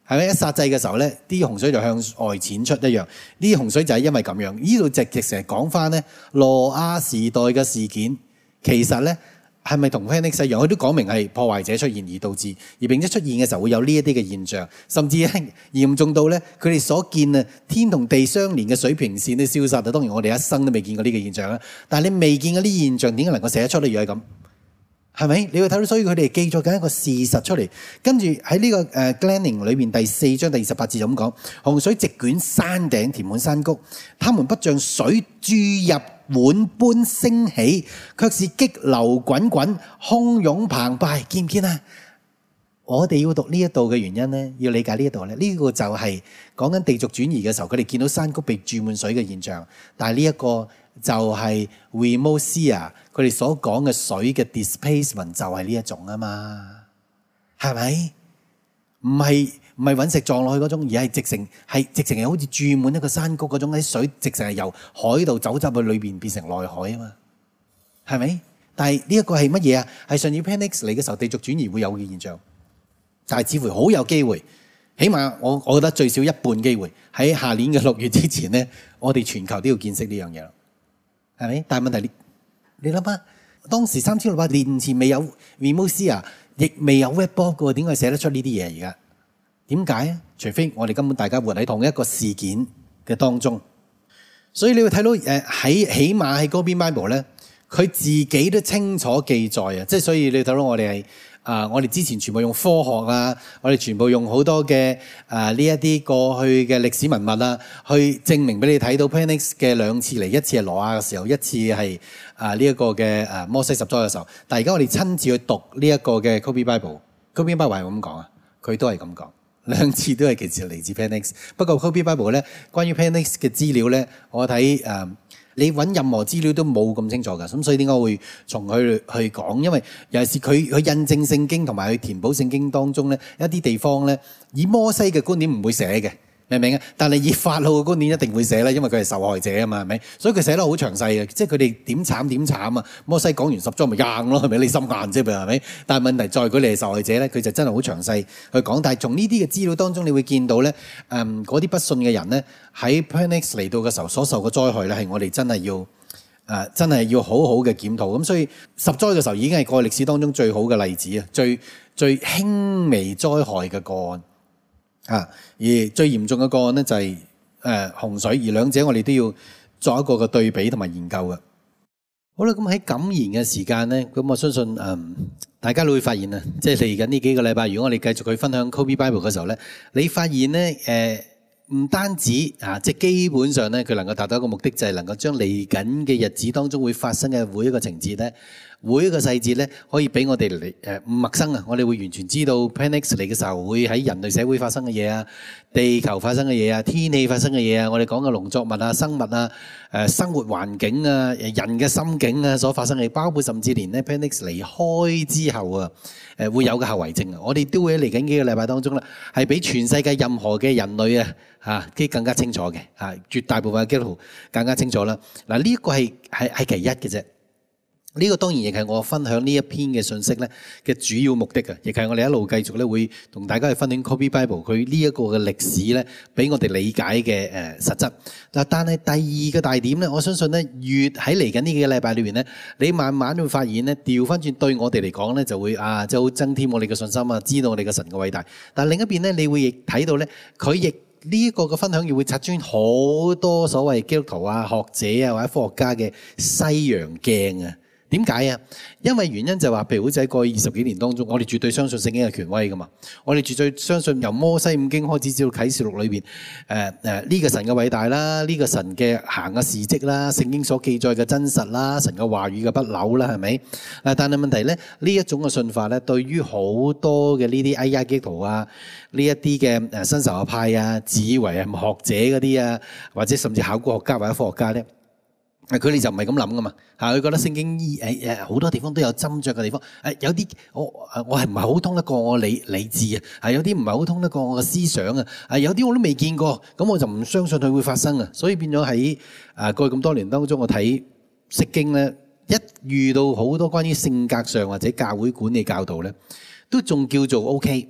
係咪一殺制嘅時候咧，啲洪水就向外濺出一樣？呢啲洪水就係因為咁樣。呢度直成日講翻咧挪亞時代嘅事件，其實咧係咪同 Planet X 一樣？佢都講明係破壞者出現而導致，而並且出現嘅時候會有呢一啲嘅現象，甚至係嚴重到咧佢哋所見啊天同地相連嘅水平線都消失。當然我哋一生都未見過呢個現象啦。但係你未見過呢啲現象，點解能夠寫得出咧？如果係咁？係咪？你會睇到，所以佢哋記載緊一個事實出嚟。跟住喺呢個Glenning 裏邊第4章第28節就咁講：洪水席捲山頂，填滿山谷，他們不像水注入碗般升起，卻是激流滾滾，洶湧澎湃。見唔見啊？我哋要讀呢一度嘅原因咧，要理解呢一度咧，呢個就係講緊地軸轉移嘅時候，佢哋見到山谷被注滿水嘅現象。但係呢一個就係 Remosia 佢哋所講嘅水嘅 displacement 就係呢一種啊嘛，係咪？唔係隕石撞落去嗰種，而係直情係好似注滿一個山谷嗰種，啲水直情係由海度走去裏邊變成內海啊嘛，係咪？但係呢一個係乜嘢啊？係上次 Planet X 嚟嘅時候，地軸轉移會有嘅現象，但係似乎好有機會，起碼我覺得最少一半機會喺下年嘅6月之前咧，我哋全球都要見識呢樣嘢。係咪？但係問題你諗下，當時3600年前未有 Remosia，亦未有 Webbook 嘅，點解寫得出呢啲嘢而家？點解啊？除非我哋根本大家活喺同一個事件嘅當中。所以你會睇到喺起碼喺嗰邊 Bible 咧，佢自己都清楚記載啊！即係所以你睇到我哋係我哋之前全部用科學啊，我哋全部用好多嘅呢一啲過去嘅歷史文物啊，去證明俾你睇到 Planet X 嘅2次嚟，一次係挪亞嘅時候，一次係呢一個嘅摩西十災嘅時候。但係而家我哋親自去讀呢一個嘅 Copy Bible，Copy Bible 係咁講啊，佢都係咁講，2次都係其實嚟自 Planet X。不過 Copy Bible 咧，關於 Planet X 嘅資料咧，我睇你揾任何資料都冇咁清楚㗎，咁所以點解會從佢去講？因為尤其是佢印證聖經同埋去填補聖經當中咧一啲地方咧，以摩西嘅觀點唔會寫嘅，明唔明啊？但係以法老嘅觀點一定會寫啦，因為佢係受害者啊嘛，係咪？所以佢寫得好詳細嘅，即係佢哋點慘啊！摩西講完10災咪硬咯，係咪？你心硬啫，係咪？但係問題在佢哋係受害者咧，佢就真係好詳細去講。但係從呢啲嘅資料當中，你會見到咧，嗰啲不信嘅人咧喺 Planet X 嚟到嘅時候所受嘅災害咧，係我哋真係要好好嘅檢討。咁所以10災嘅時候已經係過去歷史當中最好嘅例子啊，最輕微災害嘅個案。而最嚴重嘅個案咧就係洪水，而兩者我哋都要作一個嘅對比同埋研究嘅。好啦，咁喺感言嘅時間咧，咁我相信大家都會發現啊，即係嚟緊呢幾個禮拜，如果我哋繼續去分享 Copy Bible 嘅時候咧，你發現咧唔單止即係基本上咧，佢能夠達到一個目的，就係能夠將嚟緊嘅日子當中會發生嘅每一個情節咧，每一個細節咧，可以俾我哋嚟唔陌生啊！我哋會完全知道 Planet X 嚟嘅時候會喺人類社會發生嘅嘢啊，地球發生嘅嘢啊，天氣發生嘅嘢啊，我哋講嘅農作物啊、生物啊、生活環境啊、人嘅心境啊所發生嘅，包括甚至連咧 Planet X 離開之後啊，會有嘅後遺症啊，我哋都會喺嚟緊幾個禮拜當中咧，係比全世界任何嘅人類啊啲更加清楚嘅絕大部分嘅基督徒更加清楚啦。嗱，呢一個係其一嘅啫。呢個當然亦係我分享呢一篇嘅信息咧嘅主要目的啊，亦係我哋一路繼續咧會同大家去分享 Copy Bible 佢呢一個嘅歷史咧，俾我哋理解嘅實質。嗱，但係第二個大點咧，我相信咧越喺嚟緊呢幾個禮拜裏邊咧，你慢慢會發現咧，調翻轉對我哋嚟講咧就會即係好增添我哋嘅信心啊，知道我哋嘅神嘅偉大。但另一邊咧，你會亦睇到咧，佢亦呢一個嘅分享亦會拆穿好多所謂基督徒啊、學者啊或者科學家嘅西洋鏡啊。點解啊？因為原因就係話，譬如好似喺過去20幾年當中，我哋絕對相信聖經嘅權威噶嘛。我哋絕對相信由摩西五經開始至到啟示錄裏邊，呢個神嘅偉大啦，呢個神嘅行嘅事蹟啦，聖經所記載嘅真實啦，神嘅話語嘅不朽啦，係咪？但係問題咧，呢一種嘅信法咧，對於好多嘅呢啲 AI 基督徒啊，呢一啲嘅新神學派啊，自以為係學者嗰啲啊，或者甚至考古學家或者科學家咧。佢哋就唔係咁諗噶嘛，佢覺得聖經好多地方都有斟酌嘅地方，有啲我係唔係好通得過我理智啊，有啲唔係好通得過我嘅思想啊，有啲我都未見過，咁我就唔相信佢會發生啊，所以變咗喺過去咁多年當中，我睇釋經咧，一遇到好多關於性格上或者教會管理教導咧，都仲叫做 OK。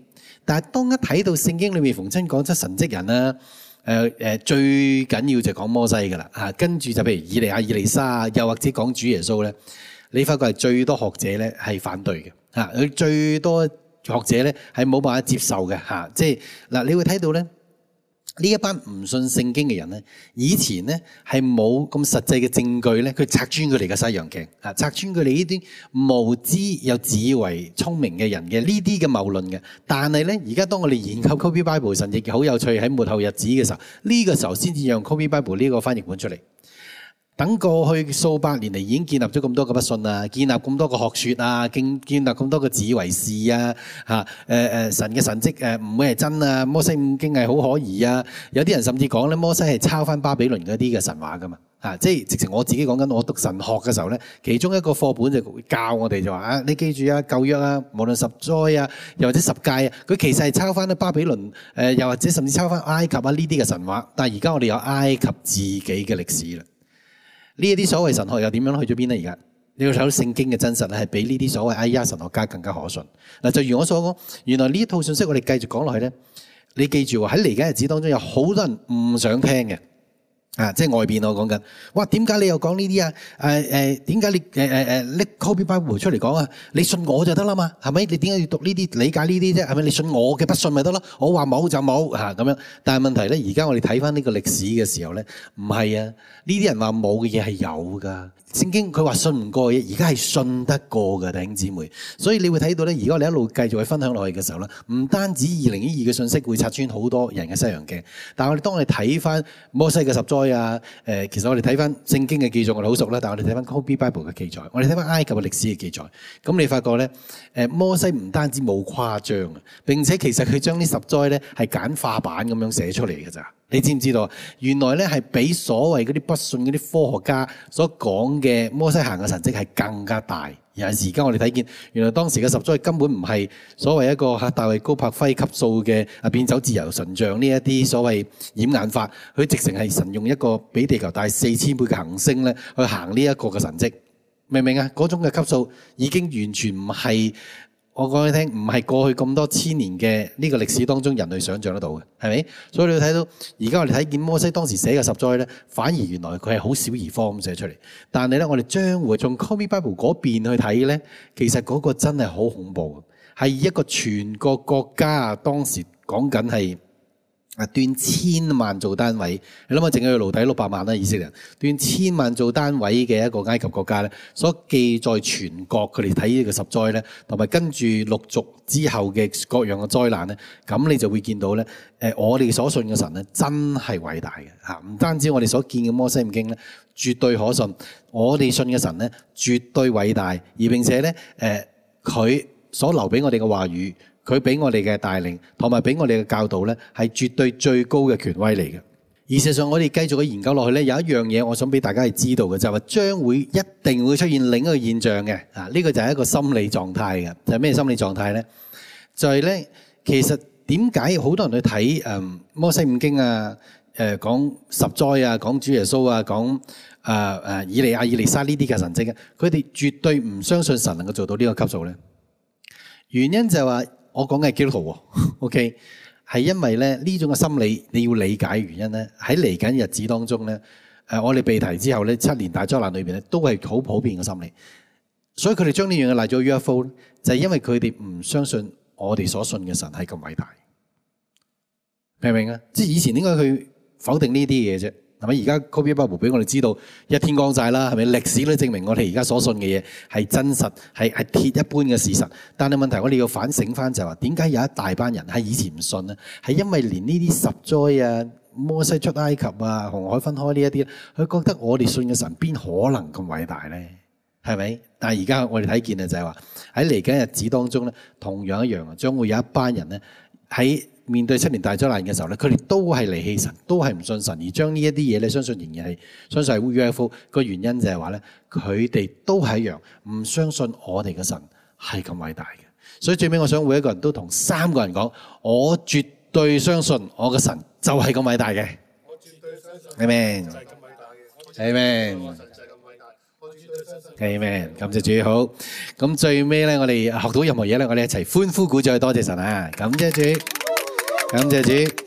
但係當一睇到聖經裏面逢親講出神蹟人啦，最緊要就講摩西㗎啦嚇，跟住就譬如以利亞、以利沙，又或者講主耶穌咧，你發覺係最多學者咧係反對嘅嚇，佢最多學者咧係冇辦法接受嘅嚇，即係嗱，你會睇到咧。呢一班唔信聖經嘅人咧，以前咧係冇咁實際嘅證據咧，佢拆穿佢哋嘅西洋鏡啊，拆穿佢哋呢啲無知又自以為聰明嘅人嘅呢啲嘅謬論嘅。但係咧，而家當我哋研究 Copy Bible 神亦好有趣，喺末後日子嘅時候，呢個時候先至讓 Copy Bible 呢個翻譯本出嚟。等過去數百年嚟已經建立咗咁多個不信啊，建立咁多個學說啊，建立咁多個自以為是啊，神嘅神蹟唔會係真啊，摩西五經係好可疑啊，有啲人甚至講咧摩西係抄翻巴比倫嗰啲嘅神話噶嘛，即係直情我自己講緊，我讀神學嘅時候咧，其中一個課本就教我哋就話啊，你記住啊，舊約啊，無論十災啊，又或者十誡啊，佢其實係抄翻巴比倫又或者甚至抄翻埃及啊呢啲嘅神話，但係而家我哋有埃及自己嘅歷史啦。呢一啲所謂神學又點樣去咗邊咧？而家你要睇到聖經嘅真實咧，係比呢啲所謂神學家更加可信。嗱，就如我所講，原來呢一套信息我哋繼續講落去咧，你記住喺嚟緊日子當中有好多人唔想聽嘅。即係外邊我講緊，哇！點解你又講呢啲啊？點解你拎 Copy Bible 出嚟講啊？你信我就得啦嘛，係咪？你點解要讀呢啲理解呢啲啫？係咪？你信我嘅不信咪得咯？我話冇就冇咁樣。但係問題咧，而家我哋睇翻呢個歷史嘅時候咧，唔係啊！呢啲人話冇嘅嘢係有㗎。聖經佢話信唔過嘅嘢，而家係信得過嘅，弟兄姊妹。所以你會睇到咧，而家我哋一路繼續去分享落去嘅時候咧，唔單止2012嘅信息會拆穿好多人嘅西洋鏡，但係我哋當我哋睇翻摩西嘅十災啊，其實我哋睇翻聖經嘅記載我哋好熟啦，但係我哋睇翻 Copy Bible 嘅記載，我哋睇翻埃及嘅歷史嘅記載，咁你發覺咧，摩西唔單止冇誇張啊，並且其實佢將呢十災咧係簡化版咁樣寫出嚟嘅咋。你知唔知道？原來咧係比所謂嗰啲不信嗰啲科學家所講嘅摩西行嘅神蹟係更加大。而家我哋睇見，原來當時嘅十災根本唔係所謂一個大衛高柏輝級數嘅變走自由神像呢一啲所謂掩眼法，佢直情係神用一個比地球大4000倍嘅行星咧去行呢一個嘅神蹟，明唔明啊？嗰種嘅級數已經完全唔係。我講你聽，唔係過去咁多千年嘅呢個歷史當中人類想像得到嘅，係咪？所以你要睇到，而家我哋睇見摩西當時寫嘅十災咧，反而原來佢係好小兒科咁寫出嚟。但係咧，我哋將會從 Copy Bible 嗰邊去睇咧，其實嗰個真係好恐怖，係一個全個國家當時講緊係斷千萬做單位，你諗下，淨係奴隸600萬啦，以色列人斷千萬做單位嘅一個埃及國家咧，所記載全國佢哋睇呢個十災咧，同埋跟住陸續之後嘅各樣嘅災難咧，咁你就會見到咧，我哋所信嘅神咧真係偉大嘅嚇，唔單止我哋所見嘅摩西五經咧絕對可信，我哋信嘅神咧絕對偉大，而並且咧佢所留俾我哋嘅話語。佢俾我哋嘅帶領，同埋俾我哋嘅教導咧，係絕對最高嘅權威嚟嘅。而事實上，我哋繼續去研究落去咧，有一樣嘢我想俾大家係知道嘅，就係話將會一定會出現另一個現象嘅。呢個就係一個心理狀態嘅。就係咩心理狀態咧？就係咧，其實點解好多人去睇摩西五經啊，講十災啊，講主耶穌啊，講以利亞、以利沙呢啲嘅神蹟啊，佢哋絕對唔相信神能夠做到呢個級數咧。原因就係話。我講嘅係基督徒喎 ，OK， 係因為咧呢種嘅心理你要理解原因咧，喺嚟緊日子當中咧，我哋被提之後咧7年大災難裏邊咧都係好普遍嘅心理，所以佢哋將呢樣嘢賴咗 UFO 就係因為佢哋唔相信我哋所信嘅神係咁偉大，明唔明啊？即係以前點解去否定呢啲嘢啫？係咪而家 Copy Bible 俾我哋知道一天光晒啦？係咪歷史都證明我哋而家所信嘅嘢係真實，係鐵一般嘅事實？但係問題我哋要反省翻就係話，點解有一大班人係以前唔信呢？係因為連呢啲十災啊、摩西出埃及啊、紅海分開呢一啲，佢覺得我哋信嘅神邊可能咁偉大呢？係咪？但係而家我哋睇見啊，就係話喺嚟緊日子當中咧，同樣一樣啊，將會有一班人咧喺面對7年大災難嘅時候咧，佢哋都係離棄神，都係唔信神，而將呢一啲嘢咧，相信仍然係相信係 UFO。個原因就係話咧，佢哋都係一樣唔相信我哋嘅神係咁偉大嘅。所以最尾我想每一個人都同3個人講，我絕對相信我嘅神就係咁偉大嘅。我絕對相信，Amen，就係咁偉大嘅。Amen。我神就係咁偉大。我絕對 Amen， 感謝主。好，咁最尾咧，我哋學到任何嘢咧，我哋一齊歡呼鼓掌，多謝神啊！感謝主，感謝主。